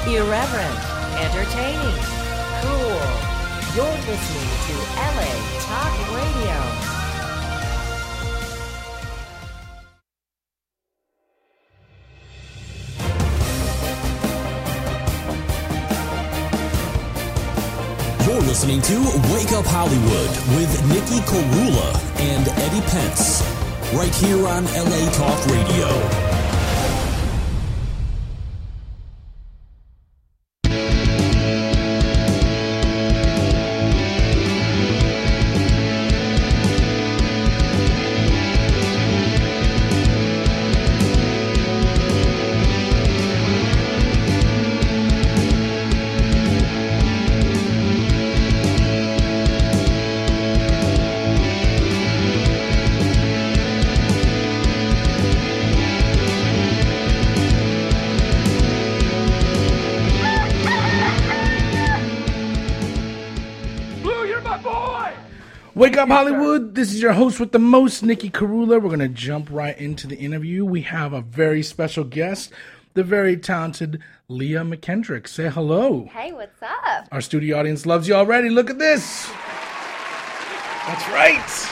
Irreverent, entertaining, cool. You're listening to LA Talk Radio. You're listening to Wake Up Hollywood with Nikki Korula and Eddie Pence, right here on LA Talk Radio. Wake Up Hollywood, this is your host with the most, Nikki Korula. We're going to jump right into the interview. We have a very special guest, the very talented Leah McKendrick. Say hello. Hey, what's up? Our studio audience loves you already. Look at this. That's right.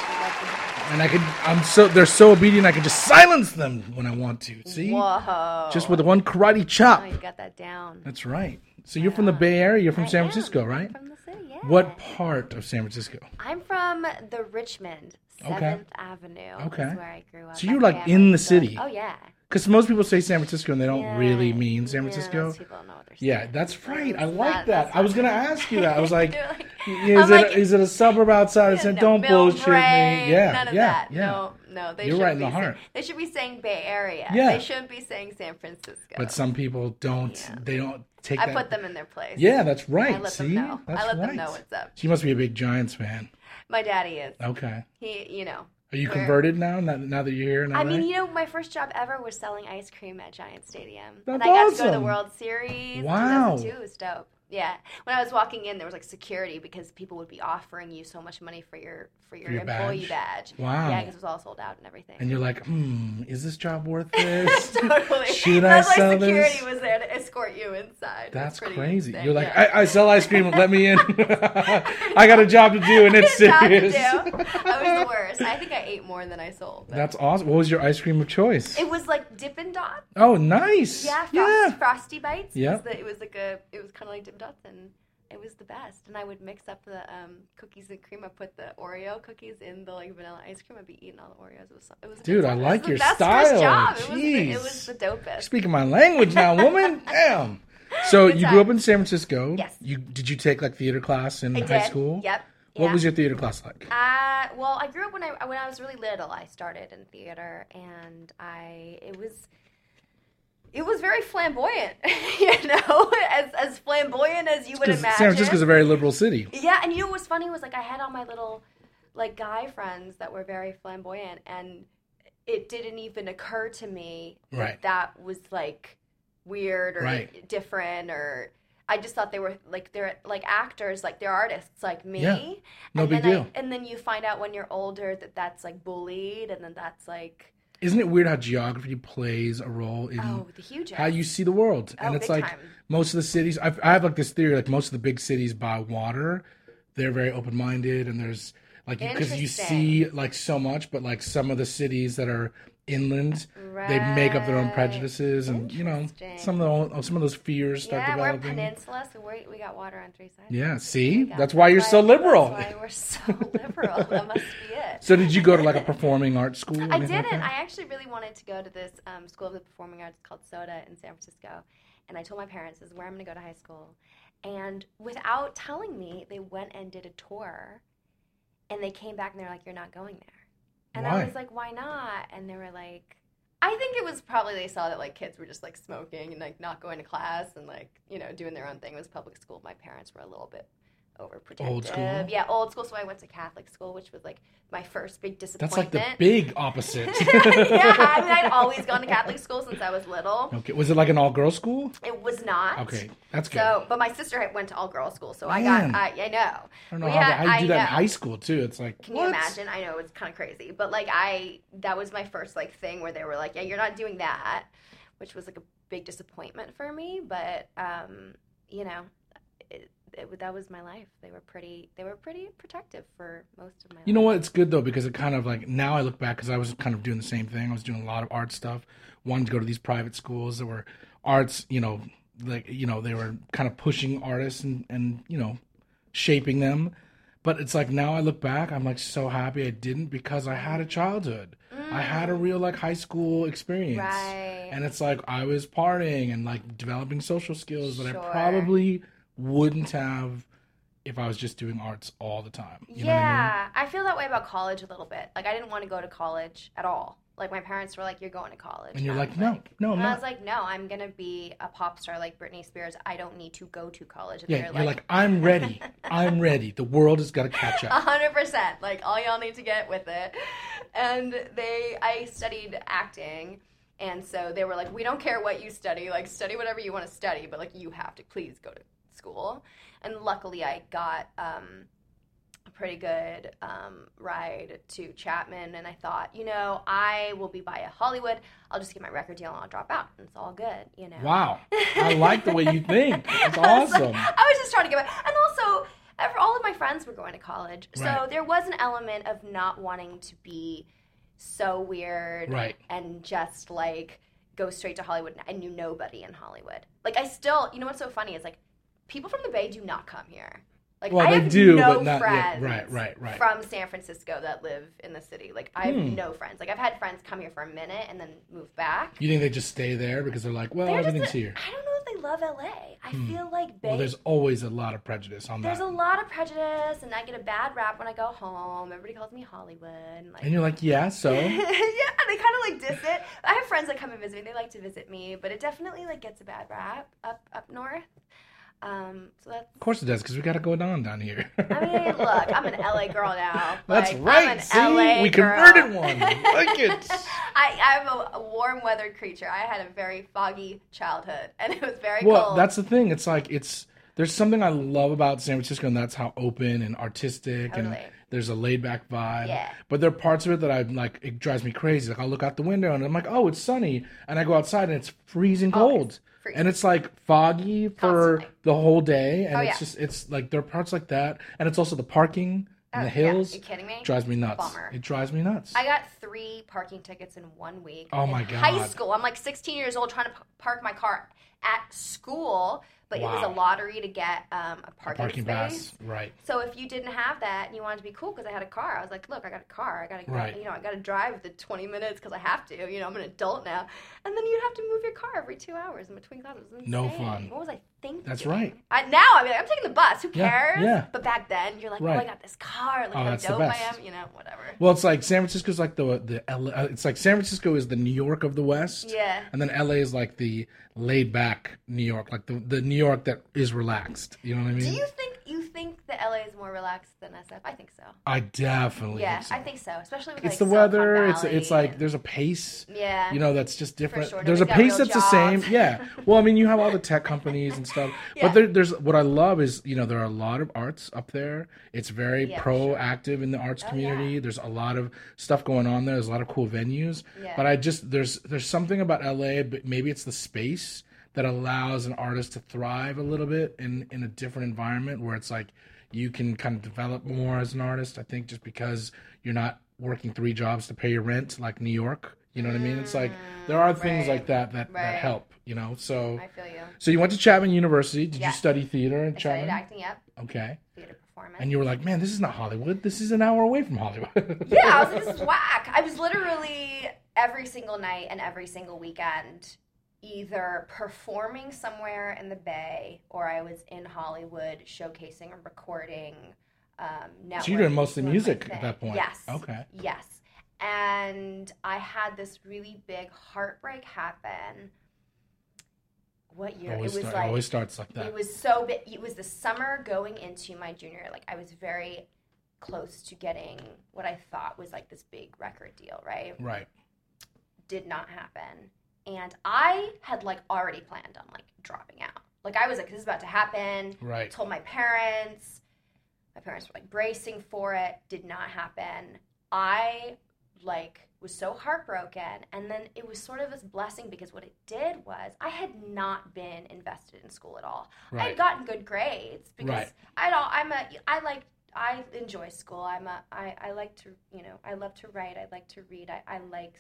And they're so obedient I can just silence them when I want to. See? Whoa. Just with one karate chop. Oh, you got that down. That's right. So you're from the Bay Area, you're from San Francisco, right? I'm from the city, yeah. What part of San Francisco? I'm from the Richmond, 7th Avenue. Okay. Is where I grew up. So you're like in the city. Oh, yeah. Because most people say San Francisco and they don't really mean San Francisco. Most people don't know what they're saying. Yeah, that's right. I like that. I was going to ask you that. I was like, like, is it a suburb outside? I said, don't bullshit me. Yeah, none of yeah, that. yeah. No, they You're should right in be the heart. They should be saying Bay Area. Yeah. They shouldn't be saying San Francisco. But some people don't. Yeah. They don't take I that. put them in their place. Yeah, that's right. I let See? them know. That's I let right. them know what's up. She must be a big Giants fan. My daddy is. Okay. He, Are you converted now that you're here in LA? I mean, my first job ever was selling ice cream at Giant Stadium. That's and I got to go to the awesome. World Series. Wow. 2002 was dope. Yeah. When I was walking in, there was like security because people would be offering you so much money for your employee badge. Wow. Yeah, because it was all sold out and everything. And you're like, is this job worth this? Totally. Should I sell like this? security was there to escort you inside. That's pretty crazy. insane. You're like, Yeah. I sell ice cream. Let me in. I got a job to do, and it's Job to serious. do. I was the worst. I think I ate more than I sold. But That's awesome. What was your ice cream of choice? it was like Dippin' Dots. Oh, nice. Yeah, Frosty Bites. Yeah. It was kind of like Dippin' Dots, and it was the best. And I would mix up the cookies and cream. I put the Oreo cookies in the vanilla ice cream. I'd be eating all the Oreos. It was Dude, I it was like the your best style. First job. Jeez. It was the dopest. Speaking my language now, woman. Damn. So Good you time. grew up in San Francisco. Yes. Did you take like theater class in I high did. school? Yep. What Yeah. was your theater class like? Well, I grew up when I was really little. I started in theater, and it was very flamboyant, as flamboyant as you would imagine. San Francisco's a very liberal city. Yeah, and what was funny was I had all my little guy friends that were very flamboyant, and it didn't even occur to me that was weird or different, or I just thought they're actors, they're artists like me. Yeah. No big deal. And then you find out when you're older that that's bullied, and then that's Isn't it weird how geography plays a role in the huge how you see the world? And it's big like time. most of the cities, I have this theory, most of the big cities by water, they're very open-minded, and there's because you see so much, but some of the cities that are inland, they make up their own prejudices, and some of those fears start developing. We're a peninsula, so we got water on three sides. Yeah, see, that's why you're so liberal. That's why we're so liberal. That must be it. So did you go to a performing arts school? I didn't. I actually really wanted to go to this School of the Performing Arts called SODA in San Francisco, and I told my parents, "This is where I'm going to go to high school." And without telling me, they went and did a tour, and they came back and they're like, "You're not going there." And Why? I was like, "Why not?" And they were like, I think it was probably they saw that kids were just smoking and not going to class and doing their own thing. It was public school. My parents were a little bit overprotective. Old school? Yeah, old school. So I went to Catholic school, which was my first big disappointment. That's the big opposite. Yeah, I'd always gone to Catholic school since I was little. Okay, was it an all-girls school? It was not. Okay, that's good. So, but my sister went to all-girls school, so I Man. know. I don't know how you do that in high school too. It's Can you imagine? I know it's kind of crazy, but that was my first thing where they were like, "Yeah, you're not doing that," which was a big disappointment for me, but you know, that was my life. They were pretty protective for most of my life. You know what? It's good though, because it kind of like, now I look back, because I was kind of doing the same thing. I was doing a lot of art stuff. Wanted to go to these private schools that were arts, you know, like, you know, they were kind of pushing artists and you know, shaping them. But it's like, now I look back, I'm like so happy I didn't, because I had a childhood. I had a real like high school experience. Right. And it's like, I was partying and like developing social skills that I probably wouldn't have if I was just doing arts all the time. You know what I mean? I feel that way about college a little bit. Like, I didn't want to go to college at all. Like, my parents were like, you're going to college. And you're like, no, I'm not. I was like, no, I'm going to be a pop star like Britney Spears. I don't need to go to college. And you're like, I'm ready. I'm ready. The world has got to catch up. 100%. Like, all y'all need to get with it. And I studied acting. And so they were like, we don't care what you study. Like, study whatever you want to study. But, like, you have to please go to school. And luckily I got a pretty good ride to Chapman, and I thought, you know, I will be by Hollywood. I'll just get my record deal and I'll drop out. And it's all good, you know. Wow. I like the way you think. It's awesome. I was just trying to get back. And also, all of my friends were going to college. Right. So there was an element of not wanting to be so weird and just, like, go straight to Hollywood. I knew nobody in Hollywood. Like, I still, you know what's so funny is, like, people from the Bay do not come here. Like, well, I they have do, no but not friends right. from San Francisco that live in the city. Like, I have no friends. Like, I've had friends come here for a minute and then move back. You think they just stay there because they're like, well, everything's here? I don't know if they love LA. I feel like Bay... Well, there's always a lot of prejudice on that. There's a lot of prejudice, and I get a bad rap when I go home. Everybody calls me Hollywood. And you're like, yeah, so? Yeah, they kind of, like, diss it. I have friends that come and visit me. They like to visit me, but it definitely, like, gets a bad rap up north. So that's... Of course it does, because we got to go down here. I mean, look, I'm an LA girl now. That's like, right. I'm an See, LA we girl. converted one. Like it. I'm a warm-weathered creature. I had a very foggy childhood, and it was very cold. Well, that's the thing. It's like, there's something I love about San Francisco, and that's how open and artistic, and there's a laid-back vibe. Yeah. But there are parts of it that I'm like, it drives me crazy. Like, I'll look out the window, and I'm like, oh, it's sunny. And I go outside, and it's freezing cold. And it's like foggy for the whole day, and it's like, there are parts like that, and it's also the parking and the hills. Are you kidding me? Drives me nuts. Bummer. It drives me nuts. I got 3 parking tickets in 1 week. Oh my god! High school. I'm like 16 years old trying to park my car at school, but it was a lottery to get a parking space. Pass, right? So if you didn't have that and you wanted to be cool because I had a car, I was like, look, I got a car. I got to, I got to drive the 20 minutes because I have to. You know, I'm an adult now, and then you have to move your car every 2 hours in between classes. No fun. What was I thinking? That's right. Now I'm like, I'm taking the bus. Who cares? Yeah. But back then, you're like, oh, I got this car. Look how dope I am. You know, whatever. Well, it's like San Francisco's like the LA, it's like San Francisco is the New York of the West. Yeah. And then LA is like the laid back New York, like the New York that is relaxed. You know what I mean? Do you think that LA is more relaxed than SF? I think so. I definitely think so. I think so. Especially with it's like the weather. Valley It's like there's a pace. Yeah. You know, that's just different. For sure. There's a pace that's the same. Yeah. Well, I mean, you have all the tech companies and stuff. But there's what I love is, you know, there are a lot of arts up there. It's very proactive in the arts community. Yeah. There's a lot of stuff going on there. There's a lot of cool venues. Yeah. But there's something about LA, but maybe it's the space that allows an artist to thrive a little bit in a different environment where it's like you can kind of develop more as an artist. I think just because you're not working 3 jobs to pay your rent like New York. You know what I mean? It's like there are things like that help, you know. So I feel you. So you went to Chapman University. Did you study theater at Chapman? I studied acting, Okay. Theater performance. And you were like, man, this is not Hollywood. This is an hour away from Hollywood. Yeah, I was like, this is whack. I was literally every single night and every single weekend either performing somewhere in the Bay or I was in Hollywood showcasing or recording. So you're doing mostly music at that point? Yes. Okay. Yes. And I had this really big heartbreak happen. What year? It always starts like that. It was so big. It was the summer going into my junior year. Like, I was very close to getting what I thought was like this big record deal, right? Right. Did not happen. And I had like already planned on like dropping out. Like, I was like, this is about to happen. Right. Told my parents. My parents were like bracing for it. Did not happen. I was so heartbroken. And then it was sort of this blessing because what it did was I had not been invested in school at all. Right. I had gotten good grades because I enjoy school. I like to, I love to write. I like to read. I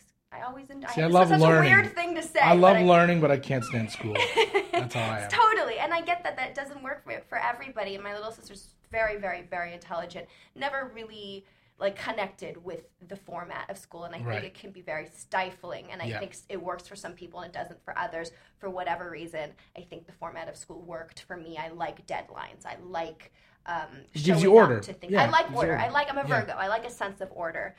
love learning. Such a weird thing to say. I love learning, but I can't stand school. That's how I am. Totally. And I get that doesn't work for everybody. And my little sister's very, very, very intelligent. Never really connected with the format of school, and I think it can be very stifling, and I think it works for some people and it doesn't for others for whatever reason. I think the format of school worked for me. I like deadlines. I like it gives you order. I like order. I'm a Virgo. I like a sense of order.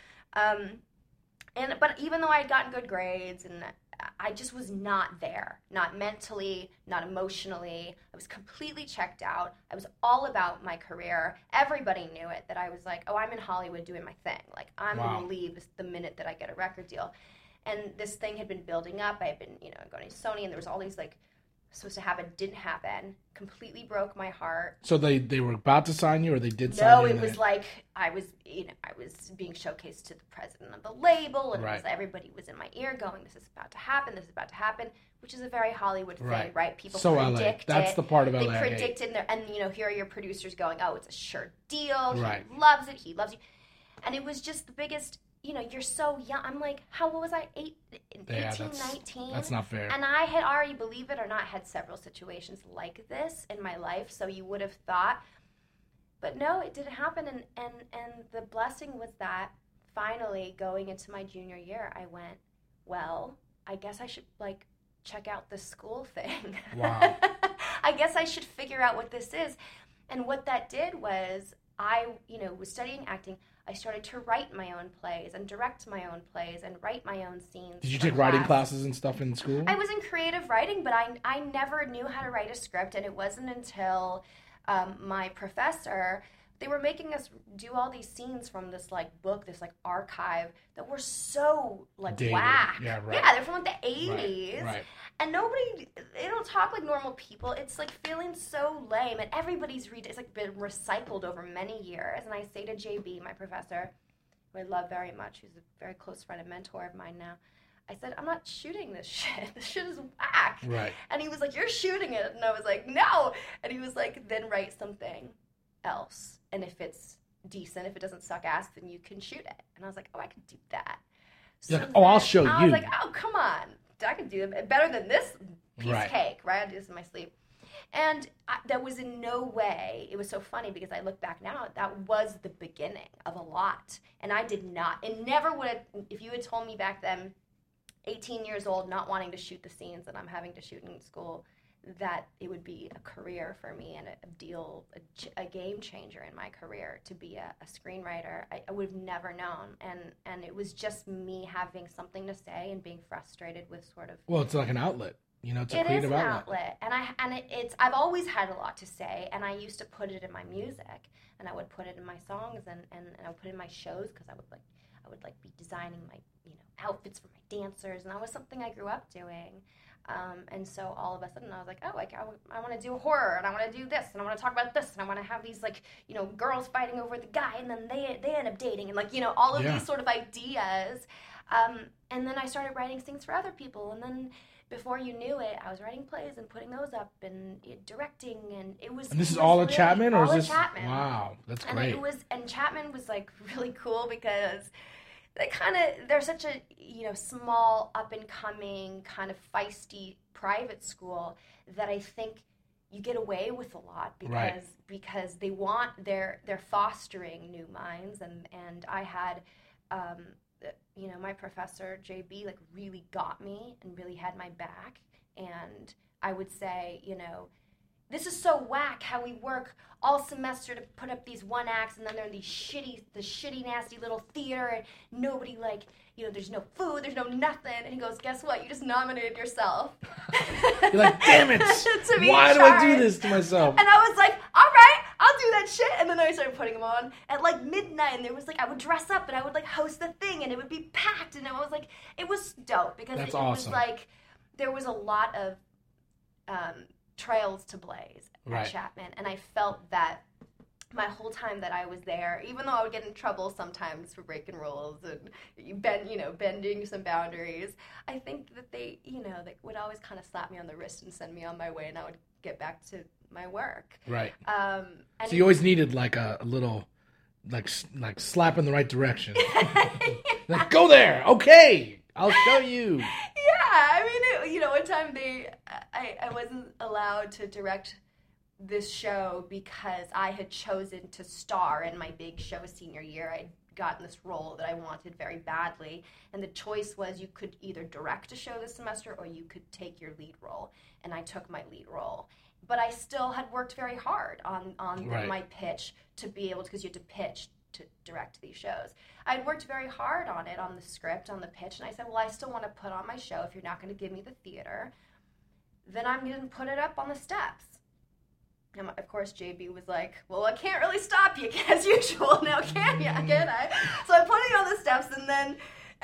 But even though I had gotten good grades, and I just was not there, not mentally, not emotionally. I was completely checked out. I was all about my career. Everybody knew it, that I was like, oh, I'm in Hollywood doing my thing. I'm going to leave the minute that I get a record deal. And this thing had been building up. I had been, going to Sony, and there was all these supposed to happen, didn't happen, completely broke my heart. So they were about to sign you, or they did sign you? No, it was I was being showcased to the president of the label, and everybody was in my ear going, this is about to happen, which is a very Hollywood thing, right? People predict it. That's the part of LA. They predict it, and here are your producers going, oh, it's a sure deal, he loves it, he loves you. And it was just the biggest... you're so young. I'm like, how old was I? 18, 19? That's not fair. And I had already, believe it or not, had several situations like this in my life, so you would have thought. But no, it didn't happen, and the blessing was that finally going into my junior year, I went, well, I guess I should, check out this school thing. Wow. I guess I should figure out what this is. And what that did was I, was studying acting. I started to write my own plays and direct my own plays and write my own scenes. Did you take writing classes and stuff in school? I was in creative writing, but I never knew how to write a script, and it wasn't until my professor, they were making us do all these scenes from this book, this archive that were so dated. Whack. Yeah, right. Yeah, they're from the 80s. Right. And they don't talk like normal people. It's feeling so lame, and everybody's it's been recycled over many years. And I say to JB, my professor, who I love very much, who's a very close friend and mentor of mine now, I said, I'm not shooting this shit. This shit is whack. Right. And he was like, you're shooting it. And I was like, no. And he was like, then write something else. And if it's decent, if it doesn't suck ass, then you can shoot it. And I was like, oh, I can do that. So I'll show you. I was like, oh, come on. I can do it better than this piece of cake, right? I do this in my sleep. And there was in no way, it was so funny because I look back now, that was the beginning of a lot. And I did not, and never would have, if you had told me back then, 18 years old, not wanting to shoot the scenes that I'm having to shoot in school, that it would be a career for me and a game changer in my career to be a screenwriter. I would have never known. And it was just me having something to say and being frustrated with sort of... Well, it's like an outlet. It's a creative outlet. And I've always had a lot to say, and I used to put it in my music, and I would put it in my songs, and I would put it in my shows, because I would be designing my outfits for my dancers, and that was something I grew up doing. And so all of a sudden I was like, oh, I want to do horror, and I want to do this, and I want to talk about this, and I want to have these girls fighting over the guy, and then they end up dating, and all of these sort of ideas. And then I started writing things for other people, and then before you knew it, I was writing plays and putting those up and directing, and it was. And this is all at Chapman, or is this? Chapman. Wow, that's great. And Chapman was really cool because they're such a small, up and coming, kind of feisty private school that I think you get away with a lot because they're fostering new minds, and I had my professor JB really got me and really had my back, and I would say this is so whack how we work all semester to put up these one acts, and then they're in the shitty, nasty little theater, and nobody there's no food, there's no nothing. And he goes, guess what? You just nominated yourself. You're like, damn it! Why do I do this to myself? And I was like, all right, I'll do that shit. And then I started putting them on at midnight, and there was I would dress up and I would host the thing, and it would be packed, and it was dope because it awesome. was there was a lot of trails to blaze at Chapman, and I felt that my whole time that I was there, even though I would get in trouble sometimes for breaking rules and bending some boundaries, I think that they would always kind of slap me on the wrist and send me on my way, and I would get back to my work. Right. So you always needed like a little, like slap in the right direction. Like, go there. Okay, I'll show you. Yeah, I mean, one time I wasn't allowed to direct this show because I had chosen to star in my big show senior year. I'd gotten this role that I wanted very badly, and the choice was you could either direct a show this semester or you could take your lead role, and I took my lead role. But I still had worked very hard on my pitch to be able to, because you had to pitch to direct these shows. I'd worked very hard on it, on the script, on the pitch, and I said, well, I still want to put on my show. If you're not going to give me the theater, then I'm going to put it up on the steps. And of course, JB was like, well, I can't really stop you as usual now, can I? So I put it on the steps, and then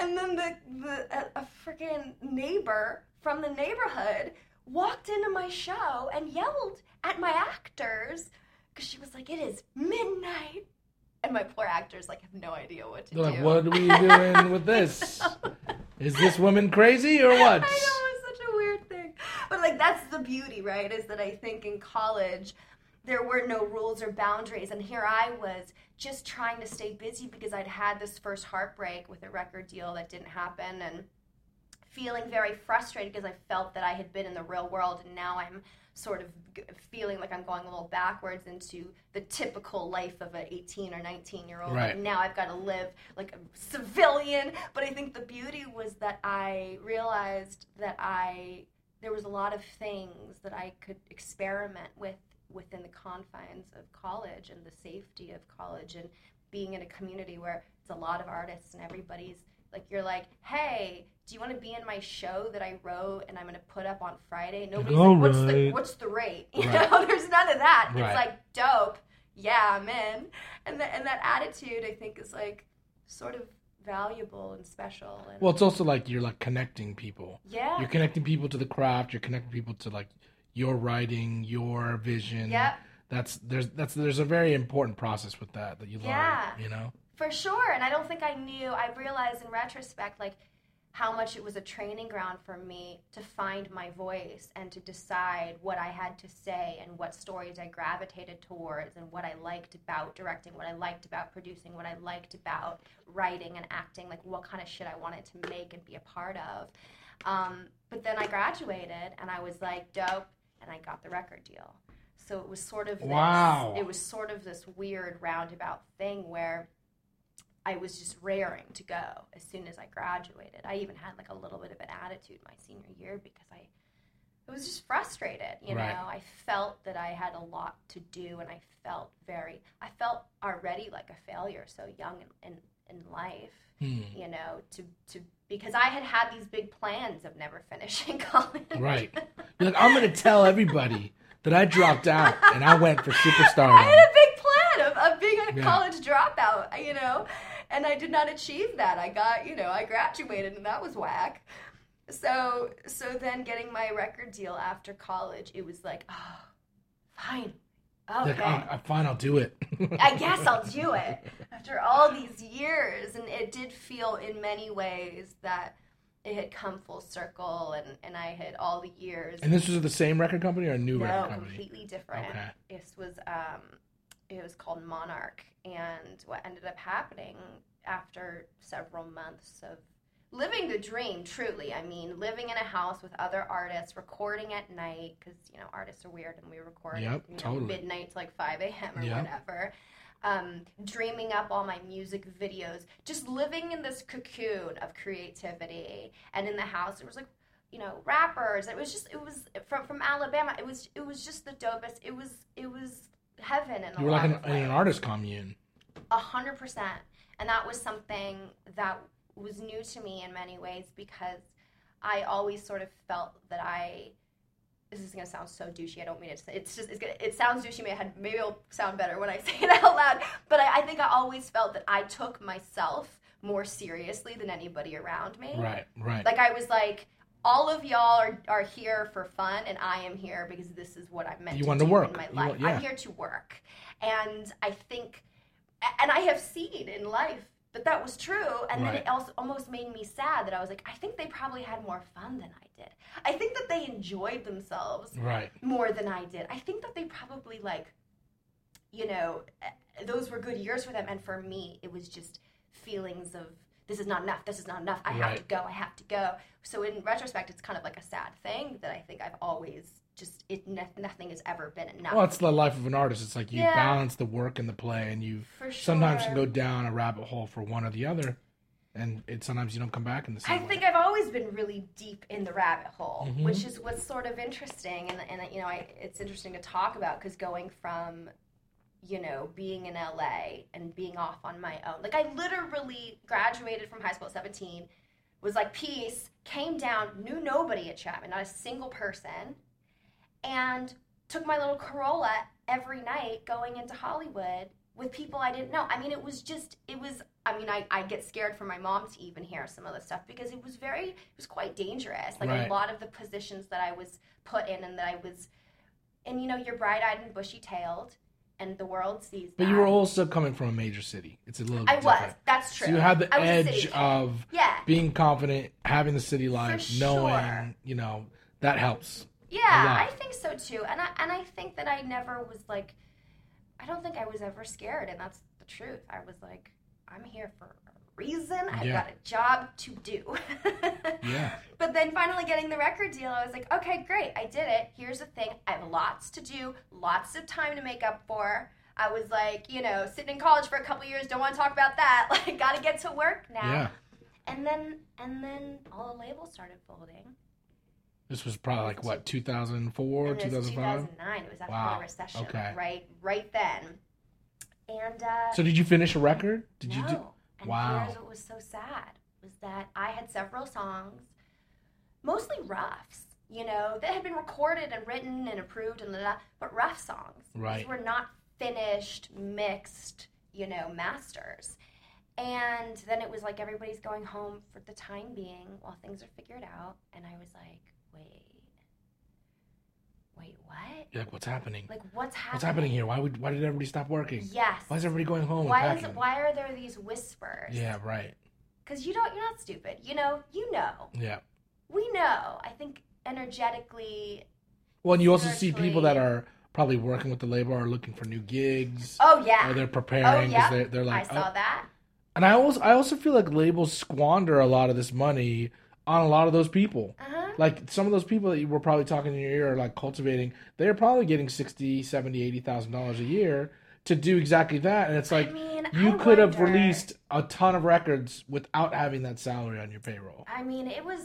a freaking neighbor from the neighborhood walked into my show and yelled at my actors because she was like, it is midnight. And my poor actors have no idea what to do. Like, what are we doing with this? Is this woman crazy or what? I know, it's such a weird thing. But that's the beauty, right? Is that I think in college there were no rules or boundaries, and here I was just trying to stay busy because I'd had this first heartbreak with a record deal that didn't happen, and feeling very frustrated because I felt that I had been in the real world, and now I'm sort of feeling like I'm going a little backwards into the typical life of an 18 or 19-year-old. Right. And now I've got to live like a civilian. But I think the beauty was that I realized that there was a lot of things that I could experiment with within the confines of college and the safety of college, and being in a community where it's a lot of artists and everybody's like, you're like, hey, do you want to be in my show that I wrote and I'm going to put up on Friday? Nobody's like, what's the rate? You know, there's none of that. Right. It's like, dope. Yeah, I'm in. And that attitude, I think, is sort of valuable and special. And well, it's also you're connecting people. Yeah. You're connecting people to the craft. You're connecting people to your writing, your vision. Yep. There's a very important process with that you learn, For sure, and I don't think I realized in retrospect, how much it was a training ground for me to find my voice and to decide what I had to say and what stories I gravitated towards and what I liked about directing, what I liked about producing, what I liked about writing and acting, what kind of shit I wanted to make and be a part of. But then I graduated, and I was dope, and I got the record deal. So it was sort of this weird roundabout thing where I was just raring to go as soon as I graduated. I even had a little bit of an attitude my senior year because I was just frustrated, you know. I felt that I had a lot to do, and I felt already like a failure so young in life, you know, because I had these big plans of never finishing college. Right. You're like, I'm going to tell everybody that I dropped out and I went for superstardom. I had a big plan of being a college dropout, you know, and I did not achieve that. I graduated, and that was whack. So then getting my record deal after college, it was fine. Okay. Fine, I'll do it. I guess I'll do it after all these years. And it did feel in many ways that it had come full circle, and I had all the years. And this was the same record company or a new record company? No, completely different. Okay. This was, it was called Monarch. And what ended up happening after several months of living the dream, truly. I mean, living in a house with other artists, recording at night, because, artists are weird, and we record at midnight to 5 a.m. or whatever. Dreaming up all my music videos, just living in this cocoon of creativity. And in the house, it was rappers. It was from Alabama. It was just the dopest. It was heaven. You were in an artist commune. 100%. And that was something that was new to me in many ways, because I always sort of felt that this is going to sound so douchey, I don't mean it to say, it sounds douchey, maybe it'll sound better when I say it out loud, but I think I always felt that I took myself more seriously than anybody around me. Right. I was all of y'all are here for fun, and I am here because this is what I'm meant to do work. in my life. I'm here to work. And I think, and I have seen in life that was true, and then it also almost made me sad that I was like, I think they probably had more fun than I did. I think that they enjoyed themselves more than I did. I think that they probably, like, you know, those were good years for them, and for me, it was just feelings of, this is not enough, I have to go. So in retrospect, it's kind of like a sad thing that I think I've always just, nothing has ever been enough. Well, it's the life of an artist. It's like you balance the work and the play, and you sometimes can go down a rabbit hole for one or the other, and sometimes you don't come back in the same way. I think I've always been really deep in the rabbit hole, which is what's sort of interesting, and you know, it's interesting to talk about, because going from, you know, being in LA and being off on my own. Like, I literally graduated from high school at 17, was like, peace, came down, knew nobody at Chapman, not a single person, and took my little Corolla every night going into Hollywood with people I didn't know. I mean, I get scared for my mom to even hear some of the stuff, because it was quite dangerous. Like, a lot of the positions that I was put in, and you know, you're bright-eyed and bushy-tailed, and the world sees that. But you were also coming from a major city. It's a little different. I was. That's true. So you had the edge of being confident, having the city life, knowing, you know, that helps. Yeah, I think so too. And I think that I never was like, I don't think I was ever scared, and that's the truth. I was like, I'm here for a reason. I've got a job to do. But then finally getting the record deal, I was like, okay, great, I did it. Here's the thing, I have lots to do, lots of time to make up for. I was like, you know, sitting in college for a couple years, don't want to talk about that. Like, got to get to work now. Yeah. And then all the labels started folding. This was probably like, what, 2004, 2005? 2009. It was after the recession, right then. And so did you finish a record? No. And here's what was so sad, was that I had several songs, mostly roughs, you know, that had been recorded and written and approved and but rough songs. Right. These were not finished, mixed, you know, masters. And then it was like everybody's going home for the time being while things are figured out. And I was like, wait, what? You're like, what's happening? Like, what's happening? What's happening here? Why did everybody stop working? Yes. Why is everybody going home? Why are there these whispers? Yeah, right. Because you're not stupid. You know. Yeah. We know. I think energetically. Well, and you also see people that are probably working with the label are looking for new gigs. Oh yeah. Or they're preparing because they're like. I saw that. And I also feel like labels squander a lot of this money on a lot of those people. Uh-huh. Like, some of those people that you were probably talking in your ear, like cultivating, they're probably getting $60,000, $70,000, $80,000 a year to do exactly that. And it's like, you could have released a ton of records without having that salary on your payroll. I mean, it was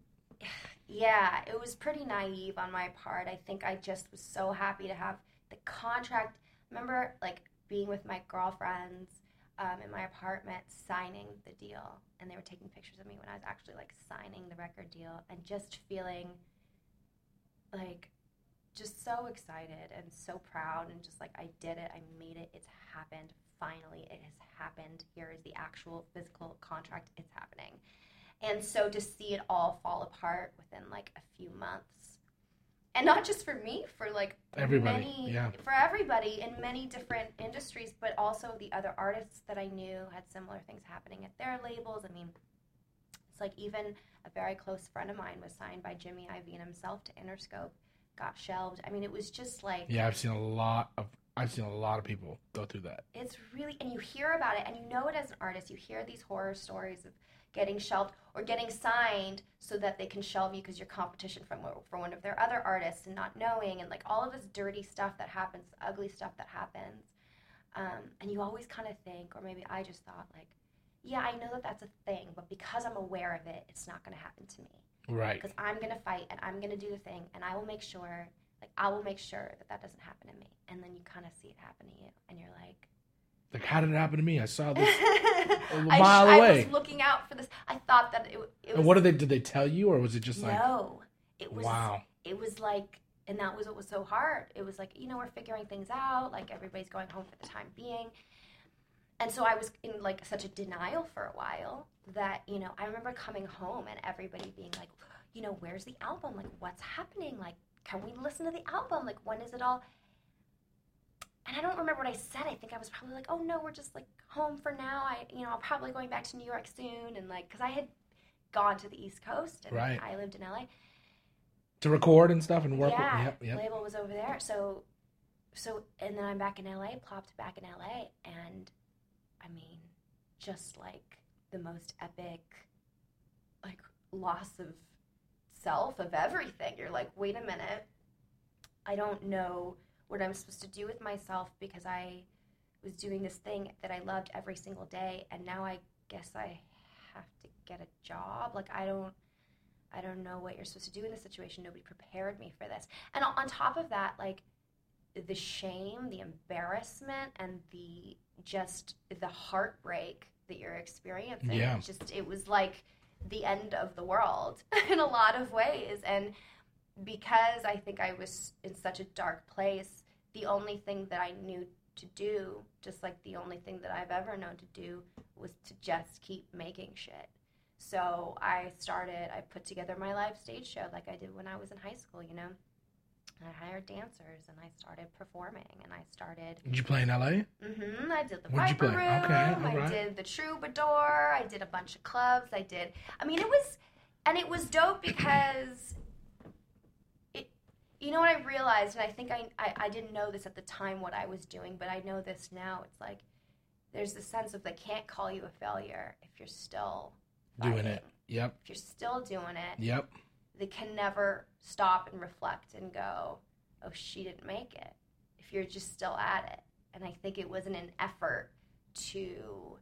pretty naive on my part. I think I just was so happy to have the contract. I remember, like, being with my girlfriends in my apartment, signing the deal, and they were taking pictures of me when I was actually, like, signing the record deal, and just feeling like just so excited and so proud, and just like, I did it, I made it, it's happened, finally it has happened, here is the actual physical contract, it's happening. And so to see it all fall apart within like a few months, and not just for me, for like everybody, for everybody in many different industries, but also the other artists that I knew had similar things happening at their labels. I mean, it's like even a very close friend of mine was signed by Jimmy Iovine himself to Interscope, got shelved. I mean, it was just like, I've seen a lot of people go through that. It's really, and you hear about it, and you know it as an artist. You hear these horror stories of getting shelved or getting signed so that they can shelve you because you're competition for one of their other artists, and not knowing, and like all of this dirty stuff that happens, ugly stuff that happens. And you always kind of think, or maybe I just thought, like, yeah, I know that that's a thing, but because I'm aware of it, it's not going to happen to me. Right. Because I'm going to fight, and I'm going to do the thing, and I will make sure that doesn't happen to me. And then you kind of see it happen to you, and you're like, how did it happen to me? I saw this a mile away. I was looking out for this. I thought that it was. And what did they tell you, or was it just like? No, it was. Wow. It was like, and that was what was so hard. It was like, we're figuring things out. Like, everybody's going home for the time being. And so I was in like such a denial for a while that, I remember coming home and everybody being like, you know, where's the album? Like, what's happening? Like, can we listen to the album? Like, when is it all? And I don't remember what I said. I think I was probably like, oh no, we're just like home for now. I'm probably going back to New York soon. And like, cause I had gone to the East Coast and I lived in LA. To record and stuff and work. Yeah, label was over there. So, and then I'm back in LA, plopped back in LA. And I mean, just like the most epic, like loss of self of everything. You're like, wait a minute. I don't know what I'm supposed to do with myself because I was doing this thing that I loved every single day, and now I guess I have to get a job. Like, I don't know what you're supposed to do in this situation. Nobody prepared me for this. And on top of that, like, the shame, the embarrassment, and the heartbreak that you're experiencing. Yeah. It was like the end of the world in a lot of ways. And because I think I was in such a dark place, the only thing that I knew to do, just like the only thing that I've ever known to do, was to just keep making shit. So I put together my live stage show like I did when I was in high school, you know. I hired dancers and I started performing and I started... Did you play in LA? Mm-hmm. I did the Viper Room. Okay, all right. I did the Troubadour. I did a bunch of clubs. It was dope because... You know what I realized, and I think I didn't know this at the time what I was doing, but I know this now. It's like there's the sense of they can't call you a failure if you're still fighting. Doing it. Yep. If you're still doing it. Yep. They can never stop and reflect and go, oh, she didn't make it, if you're just still at it. And I think it wasn't an effort to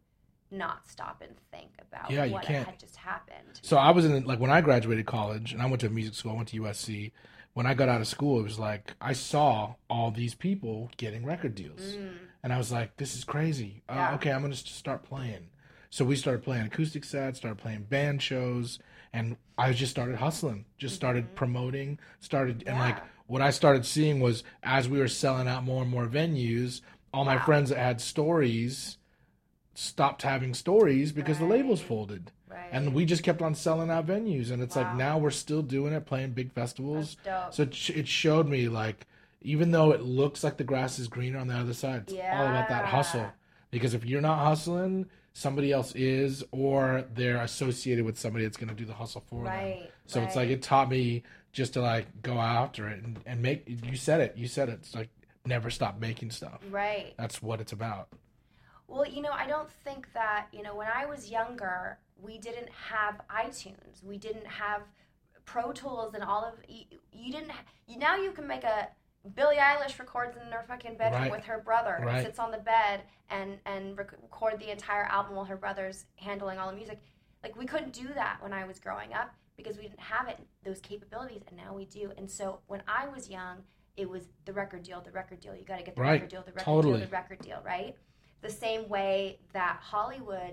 not stop and think about what had just happened. So I was when I graduated college, and I went to music school, I went to USC. When I got out of school, it was like I saw all these people getting record deals. And I was like, this is crazy. Okay, I'm going to start playing. So we started playing acoustic sets, started playing band shows, and I just started hustling, started promoting, and like what I started seeing was as we were selling out more and more venues, all my friends that had stories stopped having stories because the labels folded. Right. And we just kept on selling out venues, and it's like now we're still doing it, playing big festivals. That's dope. So it showed me, like, even though it looks like the grass is greener on the other side, it's all about that hustle. Because if you're not hustling, somebody else is, or they're associated with somebody that's going to do the hustle for them. So it's like it taught me just to like go after it and make. You said it. It's like never stop making stuff. Right. That's what it's about. Well, I don't think that, when I was younger, we didn't have iTunes. We didn't have Pro Tools and all of... You didn't... Now you can make a... Billie Eilish records in her fucking bedroom with her brother. Right. Sits on the bed and record the entire album while her brother's handling all the music. Like, we couldn't do that when I was growing up because we didn't have those capabilities, and now we do. And so when I was young, it was the record deal. You got to get the record deal, the record deal, right? The same way that Hollywood,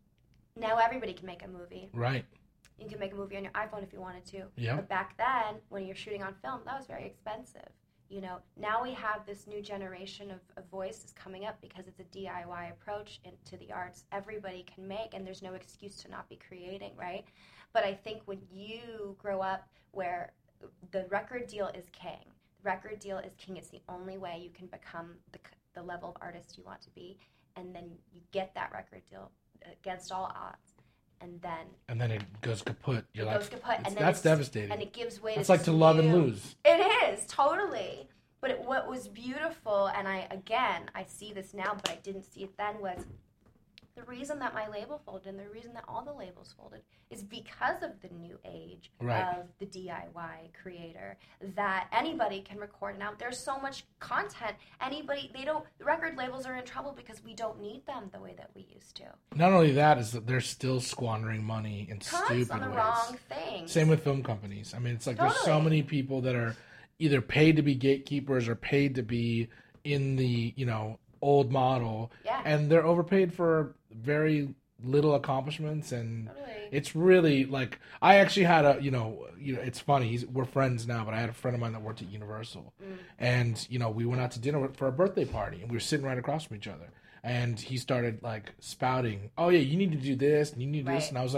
now everybody can make a movie. Right. You can make a movie on your iPhone if you wanted to. Yeah. But back then, when you're shooting on film, that was very expensive. Now we have this new generation of voices coming up because it's a DIY approach into the arts. Everybody can make, and there's no excuse to not be creating, right? But I think when you grow up where the record deal is king, it's the only way you can become the level of artist you want to be, and then you get that record deal against all odds, and then it goes kaput. That's devastating, and it gives way. It's like to love and lose. It is totally. But what was beautiful, and I see this now, but I didn't see it then, was the reason that my label folded and the reason that all the labels folded is because of the new age of the DIY creator, that anybody can record an album. There's so much content. The record labels are in trouble because we don't need them the way that we used to. Not only that, is that they're still squandering money in stupid on the ways. Wrong things. Same with film companies. I mean, it's like there's so many people that are either paid to be gatekeepers or paid to be in the, old model, and they're overpaid for very little accomplishments, and it's really like I actually had it's funny, we're friends now, but I had a friend of mine that worked at Universal, and we went out to dinner for a birthday party, and we were sitting right across from each other, and he started like spouting, oh yeah, you need to do this and you need to do this, and I was like,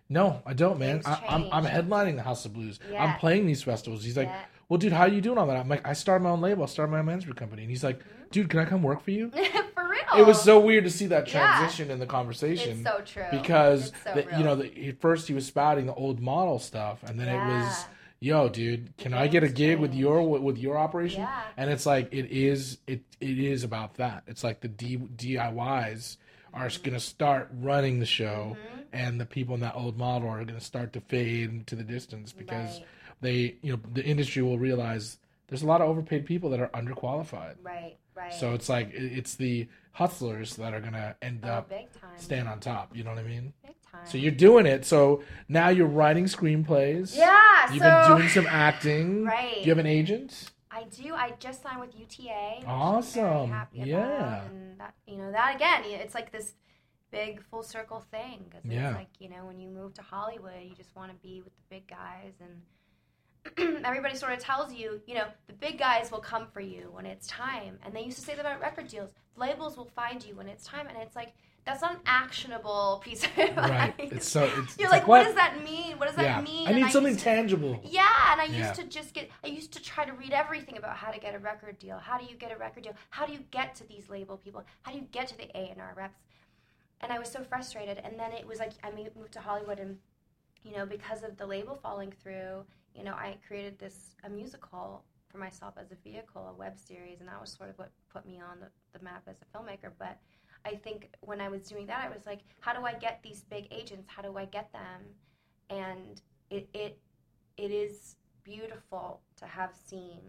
No, I don't, man. I'm headlining the House of Blues. Yeah. I'm playing these festivals. He's like, well, dude, how are you doing all that? I'm like, I started my own label. I started my own management company. And he's like, dude, can I come work for you? For real. It was so weird to see that transition in the conversation. It's so true. Because, at first he was spouting the old model stuff. And then it was, yo, dude, can I get a gig with your operation? Yeah. And it's like, it is about that. It's like the DIYs are going to start running the show, and the people in that old model are going to start to fade into the distance because the industry will realize there's a lot of overpaid people that are underqualified. Right. So it's like it's the hustlers that are going to end up staying on top. You know what I mean? Big time. So you're doing it. So now you're writing screenplays. Yeah. You've been doing some acting. Right. Do you have an agent? I do. I just signed with UTA. Awesome. I'm very happy about. And that again, it's like this big full circle thing. Cause it's like, when you move to Hollywood, you just want to be with the big guys. And everybody sort of tells you, the big guys will come for you when it's time. And they used to say that about record deals. Labels will find you when it's time. And it's like, that's not an actionable piece of advice. Right. It's You're like, what does that mean? What does that mean? I need something tangible. Yeah, and I used to try to read everything about how to get a record deal. How do you get a record deal? How do you get to these label people? How do you get to the A&R reps? And I was so frustrated. And then it was like, I moved to Hollywood, and, because of the label falling through, I created a musical for myself as a vehicle, a web series, and that was sort of what put me on the map as a filmmaker. But I think when I was doing that, I was like, how do I get these big agents? How do I get them? And it is beautiful to have seen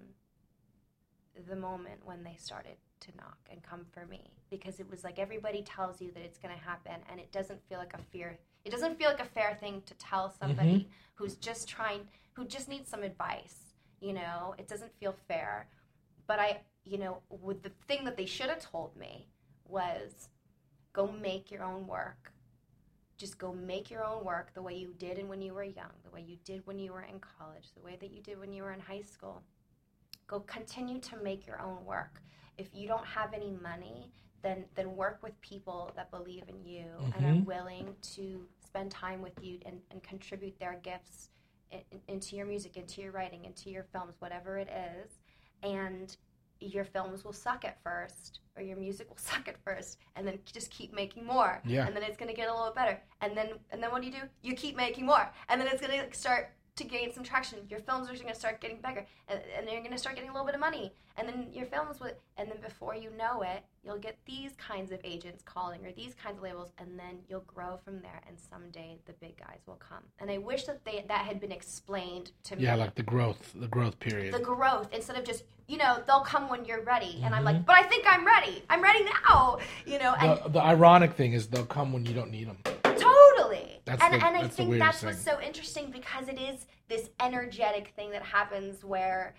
the moment when they started to knock and come for me, because it was like everybody tells you that it's going to happen, and it doesn't feel like a fear. It doesn't feel like a fair thing to tell somebody who just needs some advice. It doesn't feel fair. But with the thing that they should have told me was, go make your own work. Just go make your own work the way you did when you were young, the way you did when you were in college, the way that you did when you were in high school. Go continue to make your own work. If you don't have any money, then work with people that believe in you and are willing to spend time with you and contribute their gifts into your music, into your writing, into your films, whatever it is. And your films will suck at first, or your music will suck at first, and then just keep making more. Yeah. And then it's going to get a little better. And then what do? You keep making more. And then it's going to start to gain some traction. Your films are going to start getting bigger, and you're going to start getting a little bit of money. And then your films will, and then before you know it, you'll get these kinds of agents calling, or these kinds of labels, and then you'll grow from there, and someday the big guys will come. And I wish that had been explained to me. Yeah, like the growth period. The growth, instead of just, they'll come when you're ready. And I'm like, but I think I'm ready. I'm ready now. And the ironic thing is they'll come when you don't need them. Totally. And I think that's what's so interesting, because it is this energetic thing that happens where,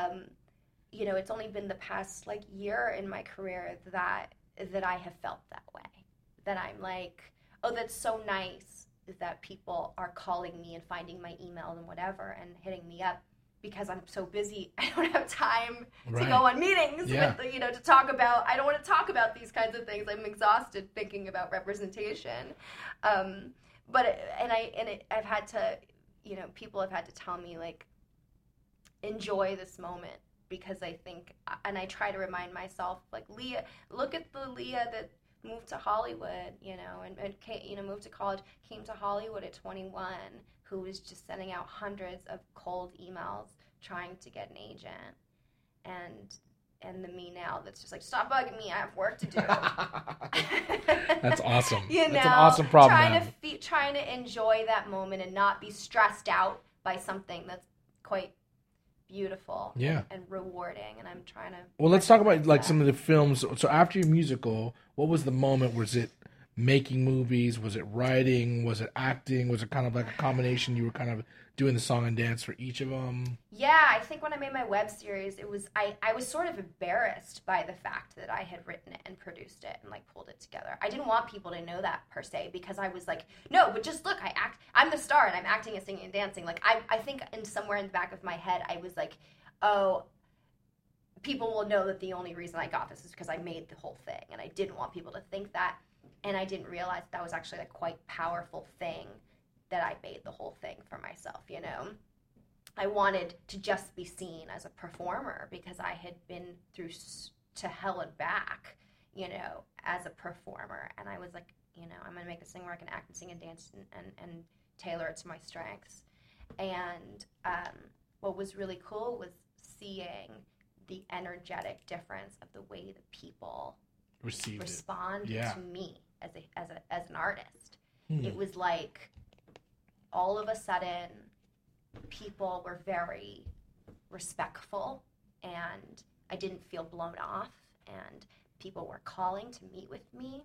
it's only been the past year in my career that I have felt that way. That I'm like, oh, that's so nice that people are calling me and finding my email and whatever and hitting me up, because I'm so busy. I don't have time to go on meetings with, to talk about. I don't want to talk about these kinds of things. I'm exhausted thinking about representation. I've had to, people have had to tell me, enjoy this moment, because I think, and I try to remind myself, Leah, look at the Leah that moved to Hollywood, and came, moved to college, came to Hollywood at 21, who was just sending out hundreds of cold emails trying to get an agent, and the me now that's just stop bugging me, I have work to do. That's awesome. That's an awesome problem. Trying to enjoy that moment and not be stressed out by something that's quite beautiful and rewarding, and I'm trying to. Well, let's talk about some of the films. So after your musical, what was the moment? Was it making movies? Was it writing? Was it acting? Was it kind of like a combination? You were kind of doing the song and dance for each of them? Yeah, I think when I made my web series, it was I was sort of embarrassed by the fact that I had written it and produced it and pulled it together. I didn't want people to know that per se, because I was like, no, but just look, I'm the star and I'm acting and singing and dancing. I think somewhere in the back of my head I was like, oh, people will know that the only reason I got this is because I made the whole thing, and I didn't want people to think that. And I didn't realize that was actually a quite powerful thing that I made the whole thing for myself, you know. I wanted to just be seen as a performer because I had been through to hell and back, you know, as a performer. And I was like, you know, I'm going to make this thing where I can act and sing and dance and tailor it to my strengths. And what was really cool was seeing the energetic difference of the way that people respond to me as an artist. It was like all of a sudden people were very respectful and I didn't feel blown off, and people were calling to meet with me,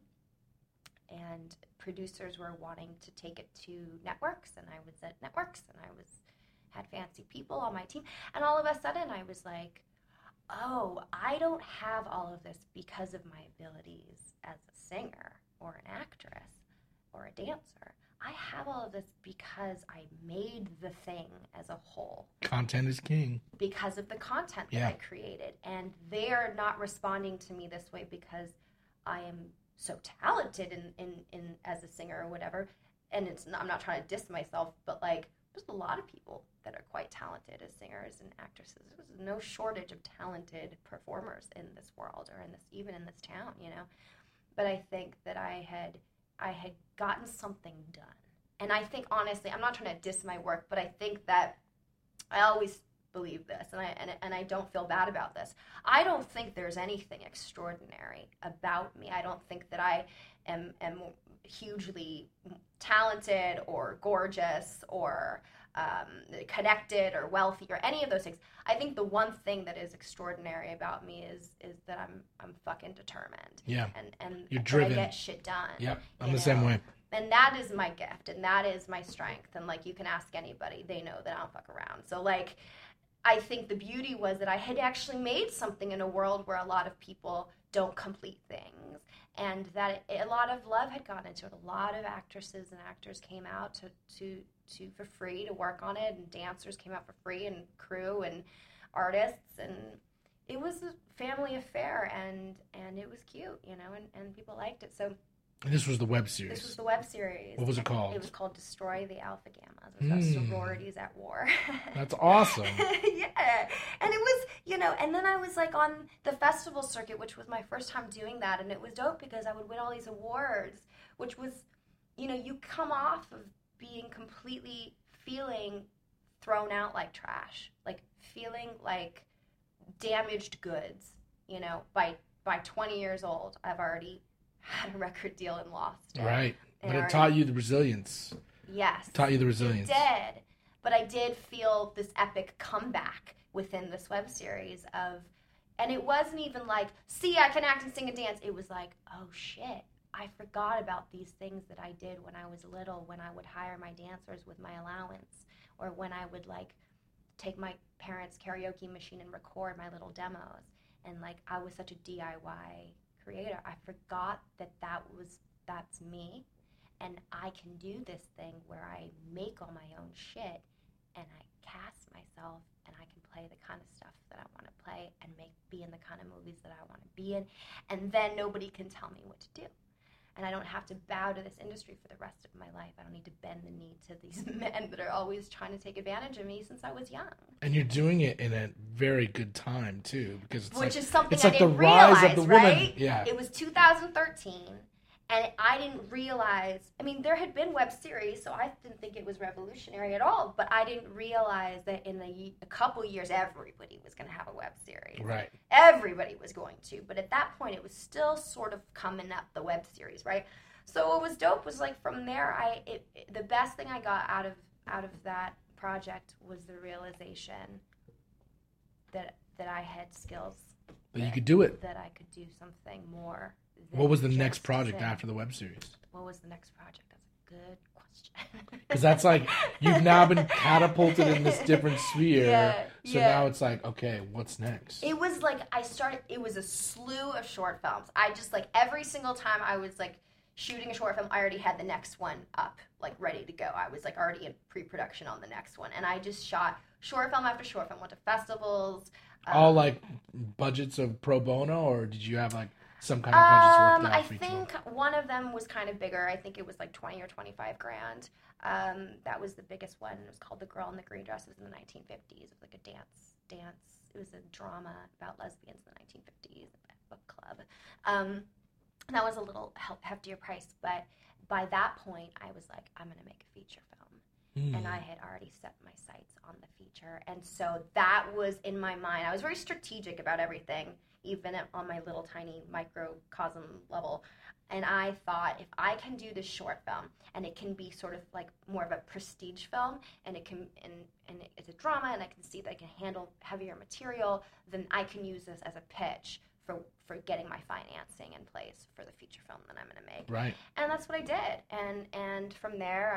and producers were wanting to take it to networks, and I was at networks, and I had fancy people on my team, and all of a sudden I was like, oh, I don't have all of this because of my abilities as a singer or an actress or a dancer. I have all of this because I made the thing as a whole. Content is king. Because of the content that I created. And they are not responding to me this way because I am so talented in as a singer or whatever. And I'm not trying to diss myself, but like there's a lot of people that are quite talented as singers and actresses. There's no shortage of talented performers in this world or even in this town, you know. But I think that I had gotten something done. And I think, honestly, I'm not trying to diss my work, but I think that I always believe this, and I don't feel bad about this. I don't think there's anything extraordinary about me. I don't think that I am hugely talented or gorgeous or connected or wealthy or any of those things. I think the one thing that is extraordinary about me is that I'm fucking determined. Yeah. And you're driven. I get shit done. Yep. I'm the same way. And that is my gift, and that is my strength. And like you can ask anybody, they know that I don't fuck around. So like I think the beauty was that I had actually made something in a world where a lot of people don't complete things, and that a lot of love had gone into it. A lot of actresses and actors came out to for free to work on it, and dancers came out for free, and crew and artists, and it was a family affair, and it was cute, you know, and people liked it. So this was the web series. This was the web series. What was it called? It was called Destroy the Alpha Gammas. It was about sororities at war. That's awesome. Yeah. And it was, you know, and then I was like on the festival circuit, which was my first time doing that. And it was dope because I would win all these awards, which was, you know, you come off of being completely feeling thrown out like trash, like feeling like damaged goods, you know, by 20 years old, I've already had a record deal and lost it. Right. But it taught you the resilience. Yes. Taught you the resilience. It did. But I did feel this epic comeback within this web series and it wasn't even like, see, I can act and sing and dance. It was like, oh shit, I forgot about these things that I did when I was little, when I would hire my dancers with my allowance, or when I would like take my parents' karaoke machine and record my little demos. And like, I was such a DIY creator. I forgot that's me, and I can do this thing where I make all my own shit and I cast myself and I can play the kind of stuff that I want to play and be in the kind of movies that I want to be in, and then nobody can tell me what to do. And I don't have to bow to this industry for the rest of my life. I don't need to bend the knee to these men that are always trying to take advantage of me since I was young. And you're doing it in a very good time, too. Because is something I didn't realize, of the right? Woman. Yeah. It was 2013, and I didn't realize, I mean, there had been web series, so I didn't think it was revolutionary at all, but I didn't realize that in a couple years, everybody was going to have a web series. Right. Everybody was going to, but at that point, it was still sort of coming up, the web series, right? So what was dope was, like, from there, the best thing I got out of that project was the realization that I had skills. That you could do it. That I could do something more. What was the next project after the web series? What was the next project? That's a good question. Because that's like, you've now been catapulted in this different sphere. Now it's like, okay, what's next? It was like, it was a slew of short films. I just like, every single time I was like shooting a short film, I already had the next one up, like ready to go. I was like already in pre-production on the next one. And I just shot short film after short film, went to festivals. All like budgets of pro bono, or did you have like some kind of budgets worked out I for each think one of them was kind of bigger. I think it was like 20 or 25 grand. That was the biggest one. It was called The Girl in the Green Dress. It was in the 1950s. It was like a dance. It was a drama about lesbians in the 1950s, a book club. That was a little heftier price, but by that point, I was like, I'm going to make a feature film. And I had already set my sights on the feature. And so that was in my mind. I was very strategic about everything, even on my little tiny microcosm level. And I thought, if I can do this short film, and it can be sort of like more of a prestige film, and it can, and it's a drama, and I can see that I can handle heavier material, then I can use this as a pitch for getting my financing in place for the feature film that I'm going to make. Right. And that's what I did. And from there,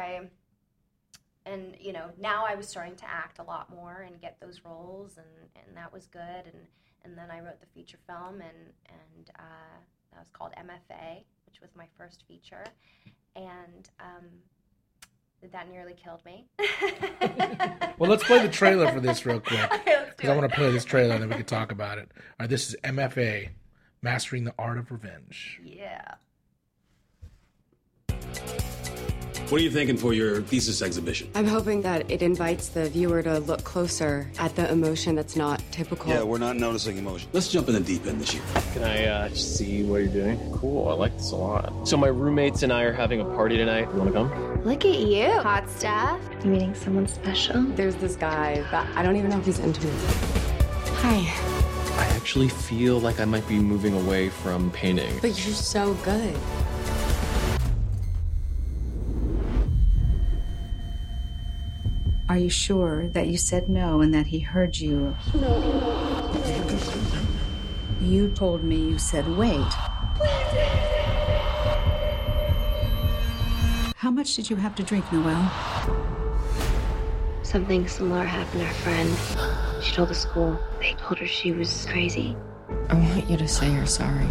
now I was starting to act a lot more and get those roles, and that was good. And then I wrote the feature film, and that was called MFA, which was my first feature. And that nearly killed me. Well, let's play the trailer for this real quick. Okay, because I want to play this trailer, and then we can talk about it. All right, this is MFA, Mastering the Art of Revenge. Yeah. What are you thinking for your thesis exhibition? I'm hoping that it invites the viewer to look closer at the emotion that's not typical. Yeah, we're not noticing emotion. Let's jump in the deep end this year. Can I see what you're doing? Cool, I like this a lot. So my roommates and I are having a party tonight. You want to come? Look at you, hot stuff. You meeting someone special? There's this guy that I don't even know if he's into me. Hi. I actually feel like I might be moving away from painting. But you're so good. Are you sure that you said no and that he heard you? No. You told me you said wait. How much did you have to drink, Noelle? Something similar happened to her friend. She told the school. They told her she was crazy. I want you to say you're sorry.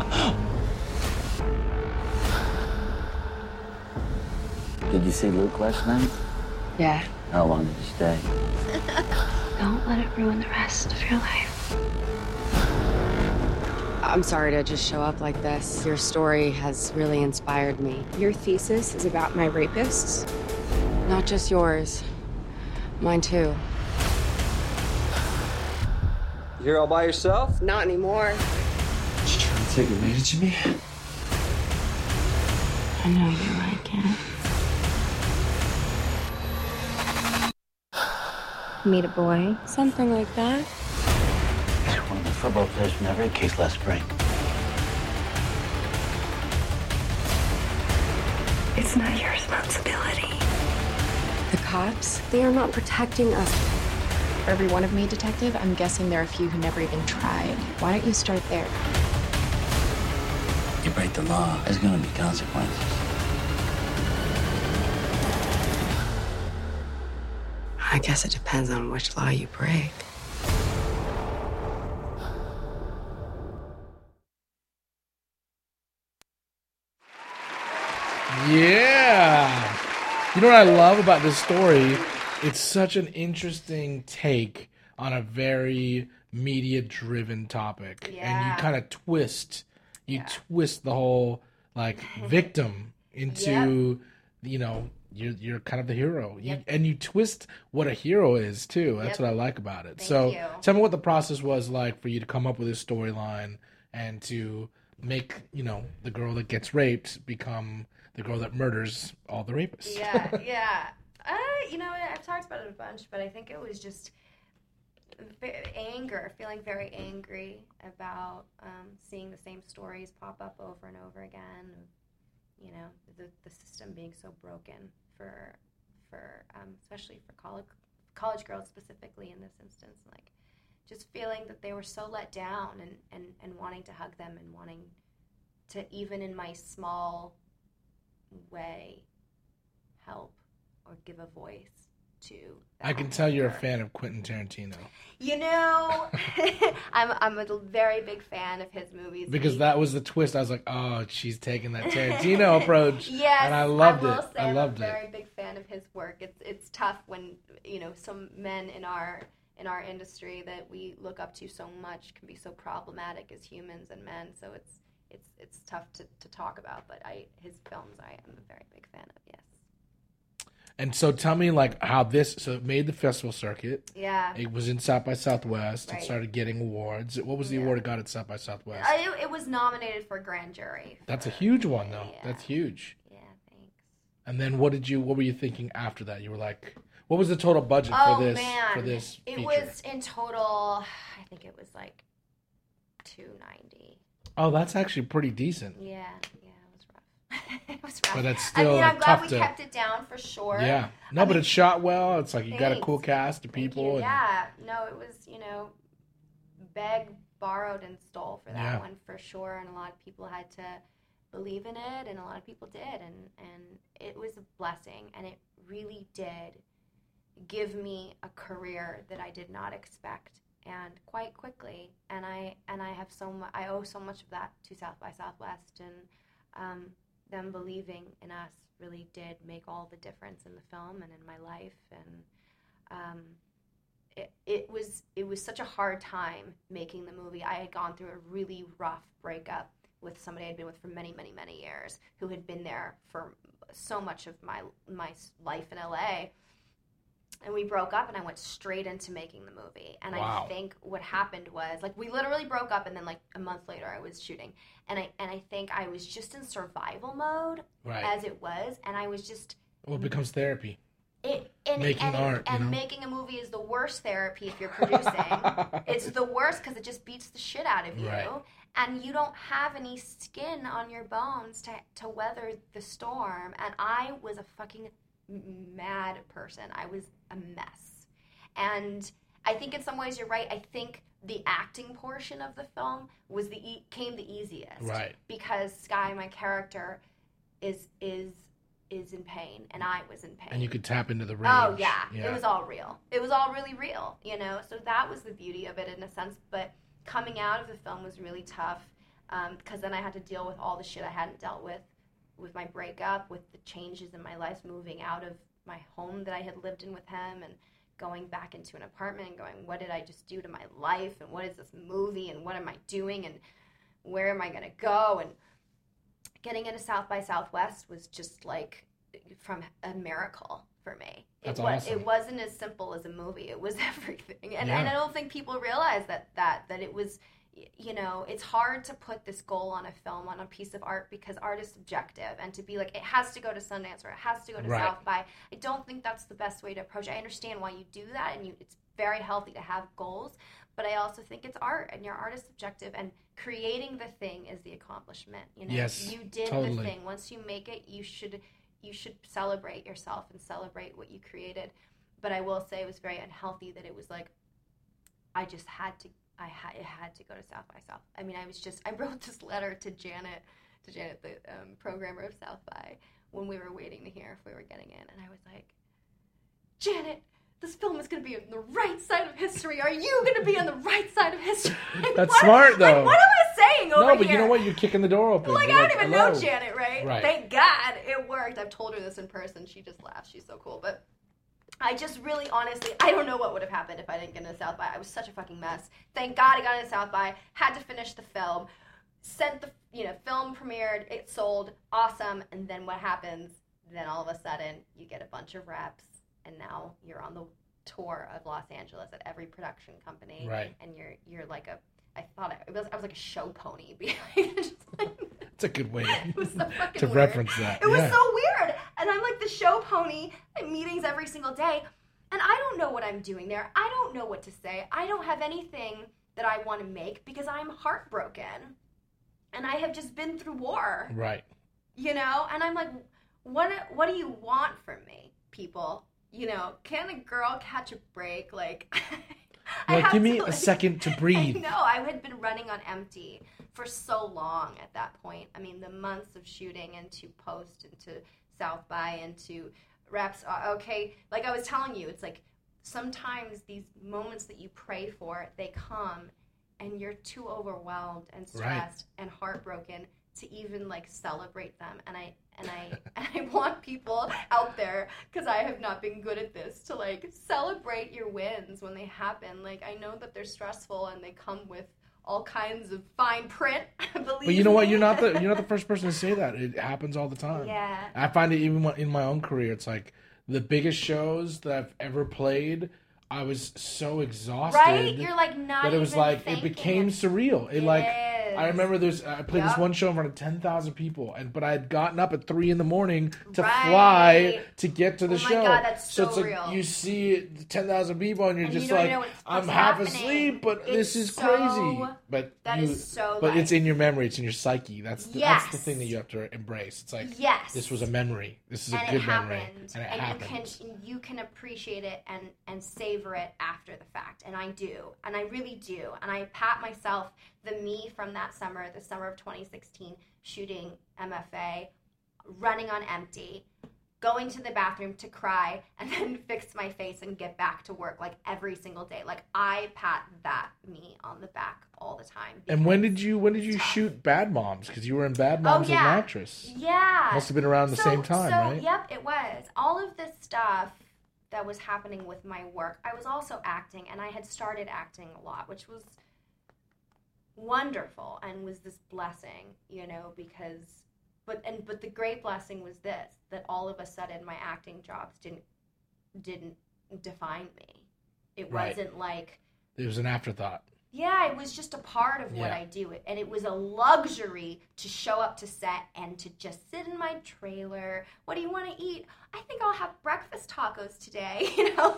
Did you see Luke last night? Yeah. How long did you stay? Don't let it ruin the rest of your life. I'm sorry to just show up like this. Your story has really inspired me. Your thesis is about my rapists? Not just yours. Mine too. You here all by yourself? Not anymore. Did you try to take advantage of me? I know you like it. Meet a boy? Something like that. He's one of the football players from that rape case last spring. It's not your responsibility. The cops, they are not protecting us. For every one of me, detective, I'm guessing there are a few who never even tried. Why don't you start there? You break the law, there's gonna be consequences. I guess it depends on which law you break. Yeah. You know what I love about this story? It's such an interesting take on a very media-driven topic. Yeah. And you kind of twist the whole, like, victim into, you're kind of the hero. And you twist what a hero is, too. That's what I like about it. Thank you. Tell me what the process was like for you to come up with this storyline and to make, the girl that gets raped become the girl that murders all the rapists. Yeah. I've talked about it a bunch, but I think it was just anger, feeling very angry about seeing the same stories pop up over and over again. The system being so broken for especially for college girls specifically in this instance, like just feeling that they were so let down and wanting to hug them and wanting to, even in my small way, help or give a voice to that. I can tell you're a fan of Quentin Tarantino. I'm a very big fan of his movies. Because that was the twist. I was like, oh, she's taking that Tarantino approach. Yes, and I loved it. I loved it. I'm a very big fan of his work. It's tough when, some men in our industry that we look up to so much can be so problematic as humans and men. So it's tough to talk about, but his films I am a very big fan of. Yes. And so tell me, like, how so it made the festival circuit. Yeah. It was in South by Southwest. Right. It started getting awards. What was the award it got at South by Southwest? It was nominated for Grand Jury. That's a huge one, though. Yeah. That's huge. Yeah, thanks. And then what were you thinking after that? You were like, what was the total budget for this feature? It was in total, I think it was like $290. Oh, that's actually pretty decent. Yeah. It was rough. But that's still I'm glad we kept it down for sure. Yeah. No, but it's shot well. It's like you got a cool cast of people. Yeah. No, it was, begged, borrowed, and stole for that one for sure. And a lot of people had to believe in it, and a lot of people did. And it was a blessing. And it really did give me a career that I did not expect, and quite quickly. And I owe so much of that to South by Southwest, and them believing in us really did make all the difference in the film and in my life. And it was such a hard time making the movie. I had gone through a really rough breakup with somebody I'd been with for many, many, many years, who had been there for so much of my life in LA. And we broke up, and I went straight into making the movie. And wow. I think what happened was, like, we literally broke up, and then, like, a month later I was shooting. And I think I was just in survival mode, as it was, and I was just... Well, it becomes therapy. Making art, and making a movie is the worst therapy if you're producing. It's the worst because it just beats the shit out of you. Right. And you don't have any skin on your bones to weather the storm. And I was a fucking mad person. I was a mess. And I think in some ways you're right. I think the acting portion of the film was came the easiest. Right. Because Sky, my character, is in pain, and I was in pain. And you could tap into the rage. Oh, yeah. It was all real. It was all really real, So that was the beauty of it in a sense. But coming out of the film was really tough because then I had to deal with all the shit I hadn't dealt with my breakup, with the changes in my life, moving out of my home that I had lived in with him and going back into an apartment and going, what did I just do to my life? And what is this movie? And what am I doing? And where am I going to go? And getting into South by Southwest was just like from a miracle for me. That's awesome. It wasn't as simple as a movie. It was everything. And I don't think people realize that it was, it's hard to put this goal on a film, on a piece of art, because art is subjective, and to be like, it has to go to Sundance or it has to go to South by, I don't think that's the best way to approach it. I understand why you do that, and it's very healthy to have goals, but I also think it's art, and your art is subjective, and creating the thing is the accomplishment. Yes, you did totally. The thing. Once you make it, you should celebrate yourself and celebrate what you created. But I will say it was very unhealthy that it was like I just had to. It had to go to South by South. I mean, I wrote this letter to Janet, the programmer of South by, when we were waiting to hear if we were getting in, and I was like, Janet, this film is going to be on the right side of history. Are you going to be on the right side of history? That's smart, though. Like, what am I saying over here? No, but you know what? You're kicking the door open. Like, I don't even know Janet, right? Thank God it worked. I've told her this in person. She just laughs. She's so cool. But I just really, honestly, I don't know what would have happened if I didn't get into South by. I was such a fucking mess. Thank God I got into South by. Had to finish the film. Sent the, film premiered. It sold. Awesome. And then what happens? Then all of a sudden, you get a bunch of reps. And now you're on the tour of Los Angeles at every production company. Right. And you're like I was like a show pony. It's a good way to weird. Reference that. It was so weird. And I'm like the show pony at meetings every single day. And I don't know what I'm doing there. I don't know what to say. I don't have anything that I want to make because I'm heartbroken. And I have just been through war. Right. And I'm like, what do you want from me, people? Can a girl catch a break? Like, give me a second to breathe. I know. I had been running on empty for so long at that point. I mean, the months of shooting into post, into South by, into reps. Okay, like I was telling you, it's like sometimes these moments that you pray for, they come, and you're too overwhelmed and stressed and heartbroken to even like celebrate them. And I want people out there, because I have not been good at this, to like celebrate your wins when they happen. Like, I know that they're stressful and they come with all kinds of fine print. But you know what? You're not the first person to say that. It happens all the time. Yeah. I find it even in my own career. It's like the biggest shows that I've ever played, I was so exhausted. Right? You're like not that it was even like thinking. it became surreal. It like I remember I played this one show in front of 10,000 people, but I had gotten up at 3 a.m. to fly to get to the show. Oh my God, that's so it's like real. you see 10,000 people and you're just you like, what's I'm half happening. asleep, but this is so, crazy. But But it's in your memory. It's in your psyche. That's the thing that you have to embrace. It's like this was a memory. This is a good memory, and it happened. You can appreciate it and savor it after the fact, and I do, and I really do, and I pat myself. The me from that summer, the summer of 2016, shooting MFA, running on empty, going to the bathroom to cry, and then fix my face and get back to work like every single day. Like I pat that me on the back all the time. And when did you shoot Bad Moms? Because you were in Bad Moms as an actress. Yeah. Must have been around the same time, right? Yep, it was. All of this stuff that was happening with my work, I was also acting, and I had started acting a lot, which was wonderful and was this blessing, because but the great blessing was this, that all of a sudden my acting jobs didn't define me. It wasn't like it was an afterthought. Yeah, it was just a part of what I do, and it was a luxury to show up to set and to just sit in my trailer. What do you want to eat? I think I'll have breakfast tacos today,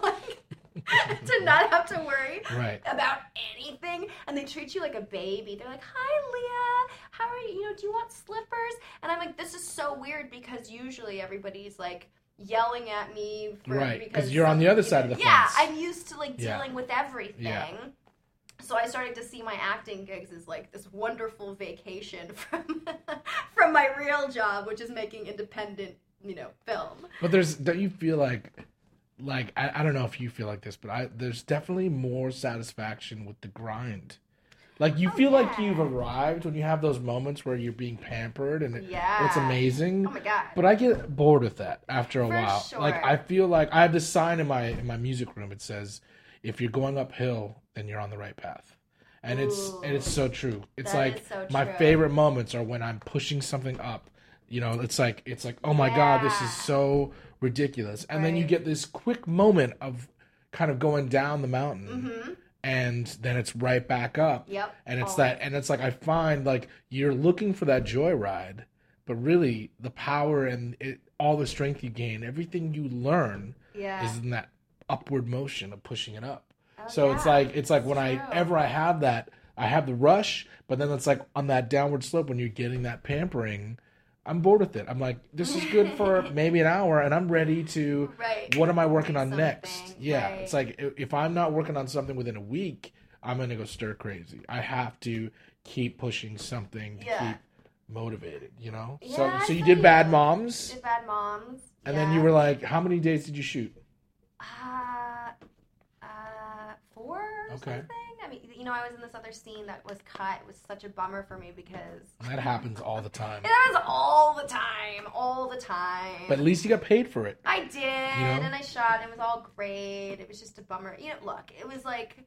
to not have to worry about anything. And they treat you like a baby. They're like, hi, Leah, how are you? Do you want slippers? And I'm like, this is so weird, because usually everybody's like yelling at me. Because you're on the other side of the fence. Yeah, I'm used to dealing with everything. Yeah. So I started to see my acting gigs as like this wonderful vacation from my real job, which is making independent, film. But don't you feel like I don't know if you feel like this, but there's definitely more satisfaction with the grind. Like you feel like you've arrived when you have those moments where you're being pampered and it's amazing. Oh my God. But I get bored with that after a while. Sure. Like I feel like I have this sign in my music room. It says, if you're going uphill, then you're on the right path. And it's so true. It's like my favorite moments are when I'm pushing something up. It's like oh my God, this is so ridiculous. And then you get this quick moment of kind of going down the mountain, and then it's right back up. Yep. And it's it's like I find like you're looking for that joyride, but really the power and all the strength you gain, everything you learn is in that upward motion of pushing it up. So it's like whenever I have that, I have the rush, but then it's like on that downward slope when you're getting that pampering, I'm bored with it. I'm like, this is good for maybe an hour, and I'm ready to. What am I working on next? Yeah, it's like if I'm not working on something within a week, I'm gonna go stir crazy. I have to keep pushing something to keep motivated. Yeah, so you did Bad Moms. Did Bad Moms. And then you were like, how many days did you shoot? 4 or something. I mean, I was in this other scene that was cut. It was such a bummer for me because that happens all the time. It happens all the time. But at least you got paid for it. I did, and I shot. It was all great. It was just a bummer. Look, it was like,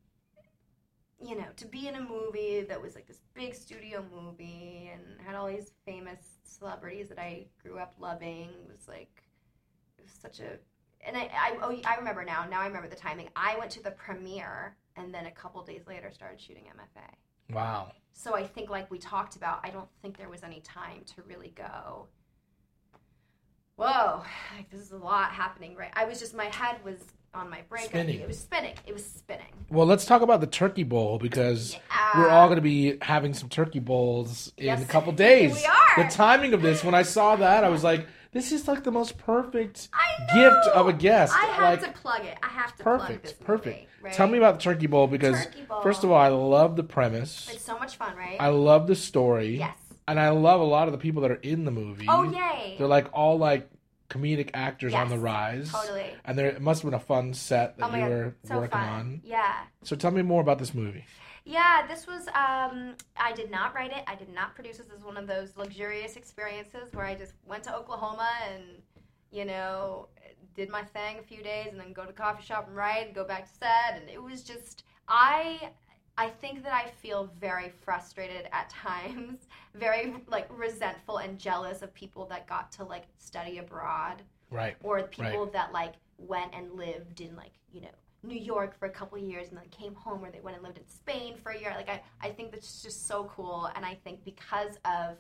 to be in a movie that was like this big studio movie and had all these famous celebrities that I grew up loving. It was such a. And I remember now. Now I remember the timing. I went to the premiere, and then a couple days later started shooting MFA. Wow. So I think, like we talked about, I don't think there was any time to really go, whoa, this is a lot happening, right? my head was on my break. Spinning. It was spinning. Well, let's talk about the Turkey Bowl, because we're all going to be having some Turkey Bowls in a couple days. We are. The timing of this, when I saw that, I was like, this is like the most perfect gift of a guest. I have to plug it. I have to plug this movie, right? Tell me about the Turkey Bowl, because first of all, I love the premise. It's so much fun, right? I love the story. Yes. And I love a lot of the people that are in the movie. Oh, yay. They're like all like comedic actors on the rise. Totally. And it must have been a fun set that you were working on. Yeah. So tell me more about this movie. Yeah, this was, I did not write it. I did not produce this. This is one of those luxurious experiences where I just went to Oklahoma and, did my thing a few days and then go to the coffee shop and write and go back to set. And it was just, I I think that I feel very frustrated at times, very like resentful and jealous of people that got to like study abroad. Right. Or people that like went and lived in like, you know, New York for a couple of years and then came home, or they went and lived in Spain for a year. Like I think that's just so cool. And I think because of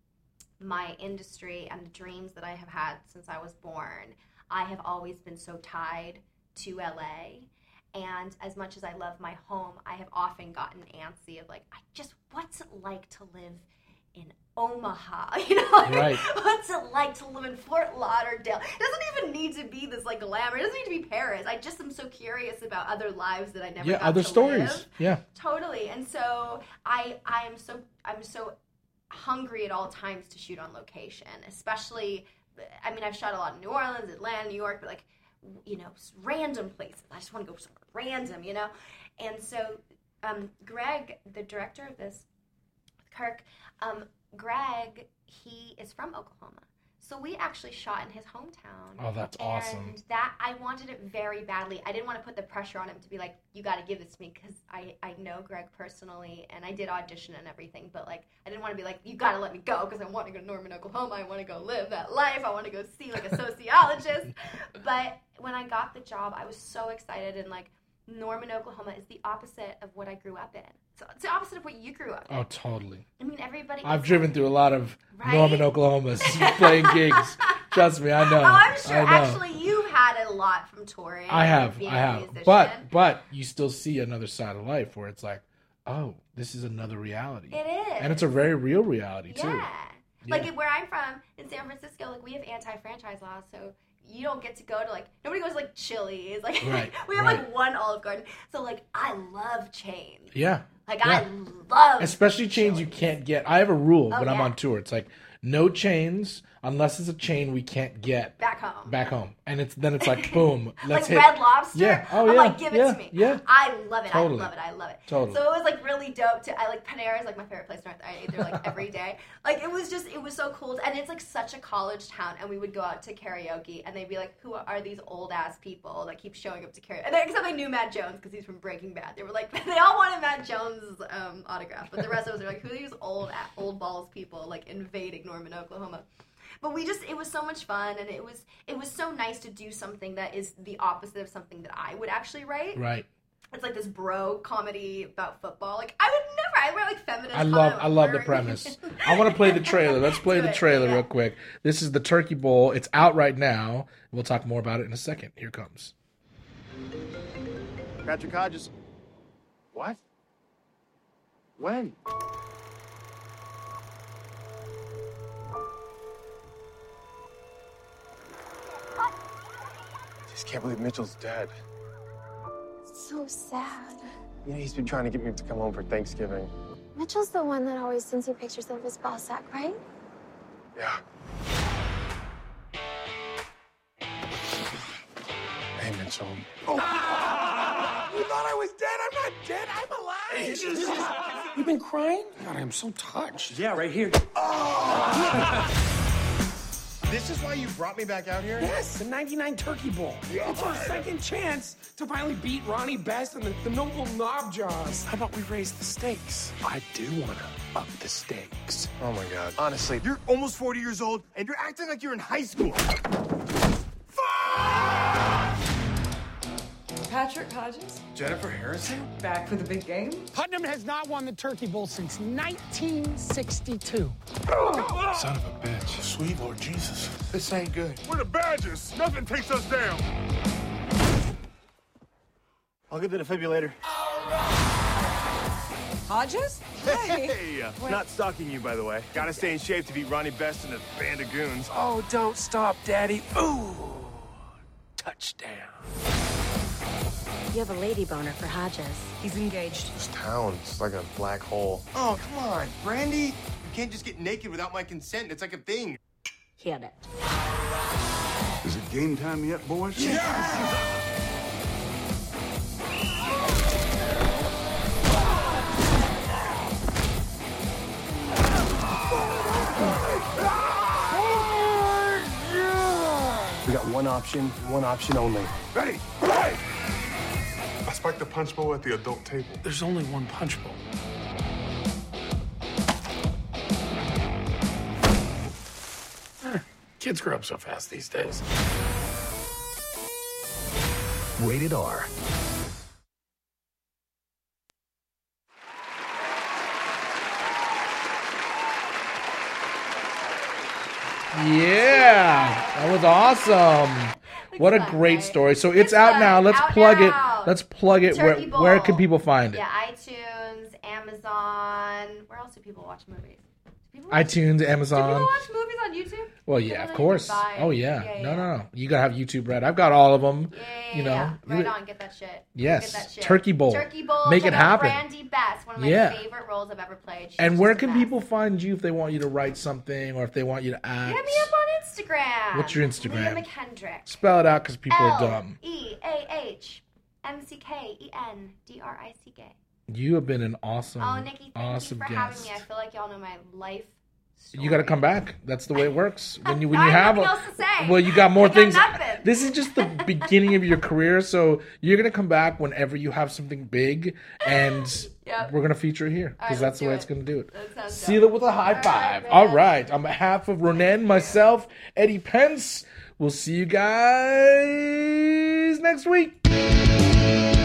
my industry and the dreams that I have had since I was born, I have always been so tied to LA. And as much as I love my home, I have often gotten antsy of like, what's it like to live in Omaha? You know, like, right. What's it like to live in Fort Lauderdale? It doesn't even need to be this like glamour. It doesn't need to be Paris. I just am so curious about other lives that I never got other to stories. Live. Yeah. Totally. And so I'm so hungry at all times to shoot on location, especially, I mean, I've shot a lot in New Orleans, Atlanta, New York, but like, you know, random places. I just want to go somewhere random, you know? And so Greg, the director of this, Kirk, Greg, he is from Oklahoma. So we actually shot in his hometown. Oh, that's awesome. And that, I wanted it very badly. I didn't want to put the pressure on him to be like, you got to give this to me, because I know Greg personally, and I did audition and everything, but like, I didn't want to be like, you got to let me go, because I want to go to Norman, Oklahoma. I want to go live that life. I want to go see like a sociologist. But when I got the job, I was so excited, and like, Norman, Oklahoma is the opposite of what I grew up in. So it's the opposite of what you grew up in. Oh, totally. I mean, everybody... I've driven through a lot of Norman, Oklahoma, playing gigs. Trust me, I know. Oh, I'm sure. Actually, you've had a lot from touring. I have. But you still see another side of life where it's like, oh, this is another reality. It is. And it's a very real reality, too. Yeah. Like, where I'm from, in San Francisco, like, we have anti-franchise laws, so... You don't get to go to, like, nobody goes to, like, Chili's. Like, we have, like, one Olive Garden. So, like, I love chains. Yeah. Like, I love especially chains you can't get. I have a rule when I'm on tour. It's like, no chains unless it's a chain we can't get back home. And it's like, boom, let's like Red Lobster. Yeah. I'm like, give it to me. Yeah. I love it. Totally. I love it. Totally. So it was like really dope I like Panera is like my favorite place. I eat there like every day. Like it was so cool. And it's like such a college town. And we would go out to karaoke and they'd be like, who are these old ass people that keep showing up to karaoke? And except they knew Matt Jones because he's from Breaking Bad. They were like, they all wanted Matt Jones' autograph. But the rest of us were like, who are these old balls people like invading Norman, Oklahoma? But it was so much fun, and it was so nice to do something that is the opposite of something that I would actually write. Right. It's like this bro comedy about football. Like I write like feminist. I love the premise. I want to play the trailer. Let's play the trailer real quick. This is the Turkey Bowl. It's out right now. We'll talk more about it in a second. Here it comes. Patrick Hodges. What? When? I can't believe Mitchell's dead. So sad. Yeah, he's been trying to get me to come home for Thanksgiving. Mitchell's the one that always sends you pictures of his ball sack, right? Yeah. Hey, Mitchell. Oh. You thought I was dead? I'm not dead. I'm alive. You've been crying? God, I am so touched. Yeah, right here. Oh. This is why you brought me back out here? Yes, the 99 Turkey Bowl. It's our second chance to finally beat Ronnie Best and the noble Knobjaws. How about we raise the stakes? I do want to up the stakes. Oh, my God. Honestly, you're almost 40 years old, and you're acting like you're in high school. Patrick Hodges. Jennifer Harrison? Back for the big game? Putnam has not won the Turkey Bowl since 1962. Son of a bitch. Sweet Lord Jesus. This ain't good. We're the Badgers. Nothing takes us down. I'll get the defibrillator. Hodges? Hey! Not stalking you, by the way. Gotta stay in shape to beat Ronnie Best and a band of goons. Oh, don't stop, Daddy. Ooh. Touchdown. You have a lady boner for Hodges. He's engaged. This town is like a black hole. Oh, come on, Brandy. You can't just get naked without my consent. It's like a thing. Hit it. Is it game time yet, boys? Yes! We got one option only. Ready? Right! Spike the punch bowl at the adult table. There's only one punch bowl. Kids grow up so fast these days. Rated R. Yeah, that was awesome. What a great story. So it's out now. Let's plug it. Let's plug it. Where can people find it? Yeah, iTunes, Amazon. Where else do people watch movies? iTunes, Amazon. Do people watch movies on YouTube? Well, yeah, of course. Oh, yeah. No. You gotta have YouTube Red. I've got all of them. Yeah. Right on. Get that shit. Yes. Get that shit. Turkey Bowl. Make it happen. Brandy Best. One of my favorite roles I've ever played. And where can people find you if they want you to write something or if they want you to act? Hit me up on Instagram. What's your Instagram? Leah McKendrick. Spell it out because people are dumb. LeahMcKendrick. You have been an awesome, Nikki, awesome thank you for having me. I feel like y'all know my life story. You got to come back. That's the way it works. When you I have nothing else to say. Well, you got more things. Nothing. This is just the beginning of your career, so you're gonna come back whenever you have something big, and we're gonna feature it here because that's the way it's gonna do it. Seal it with a high five. All right. On behalf of Ronan, myself, Eddie Pence, we'll see you guys next week.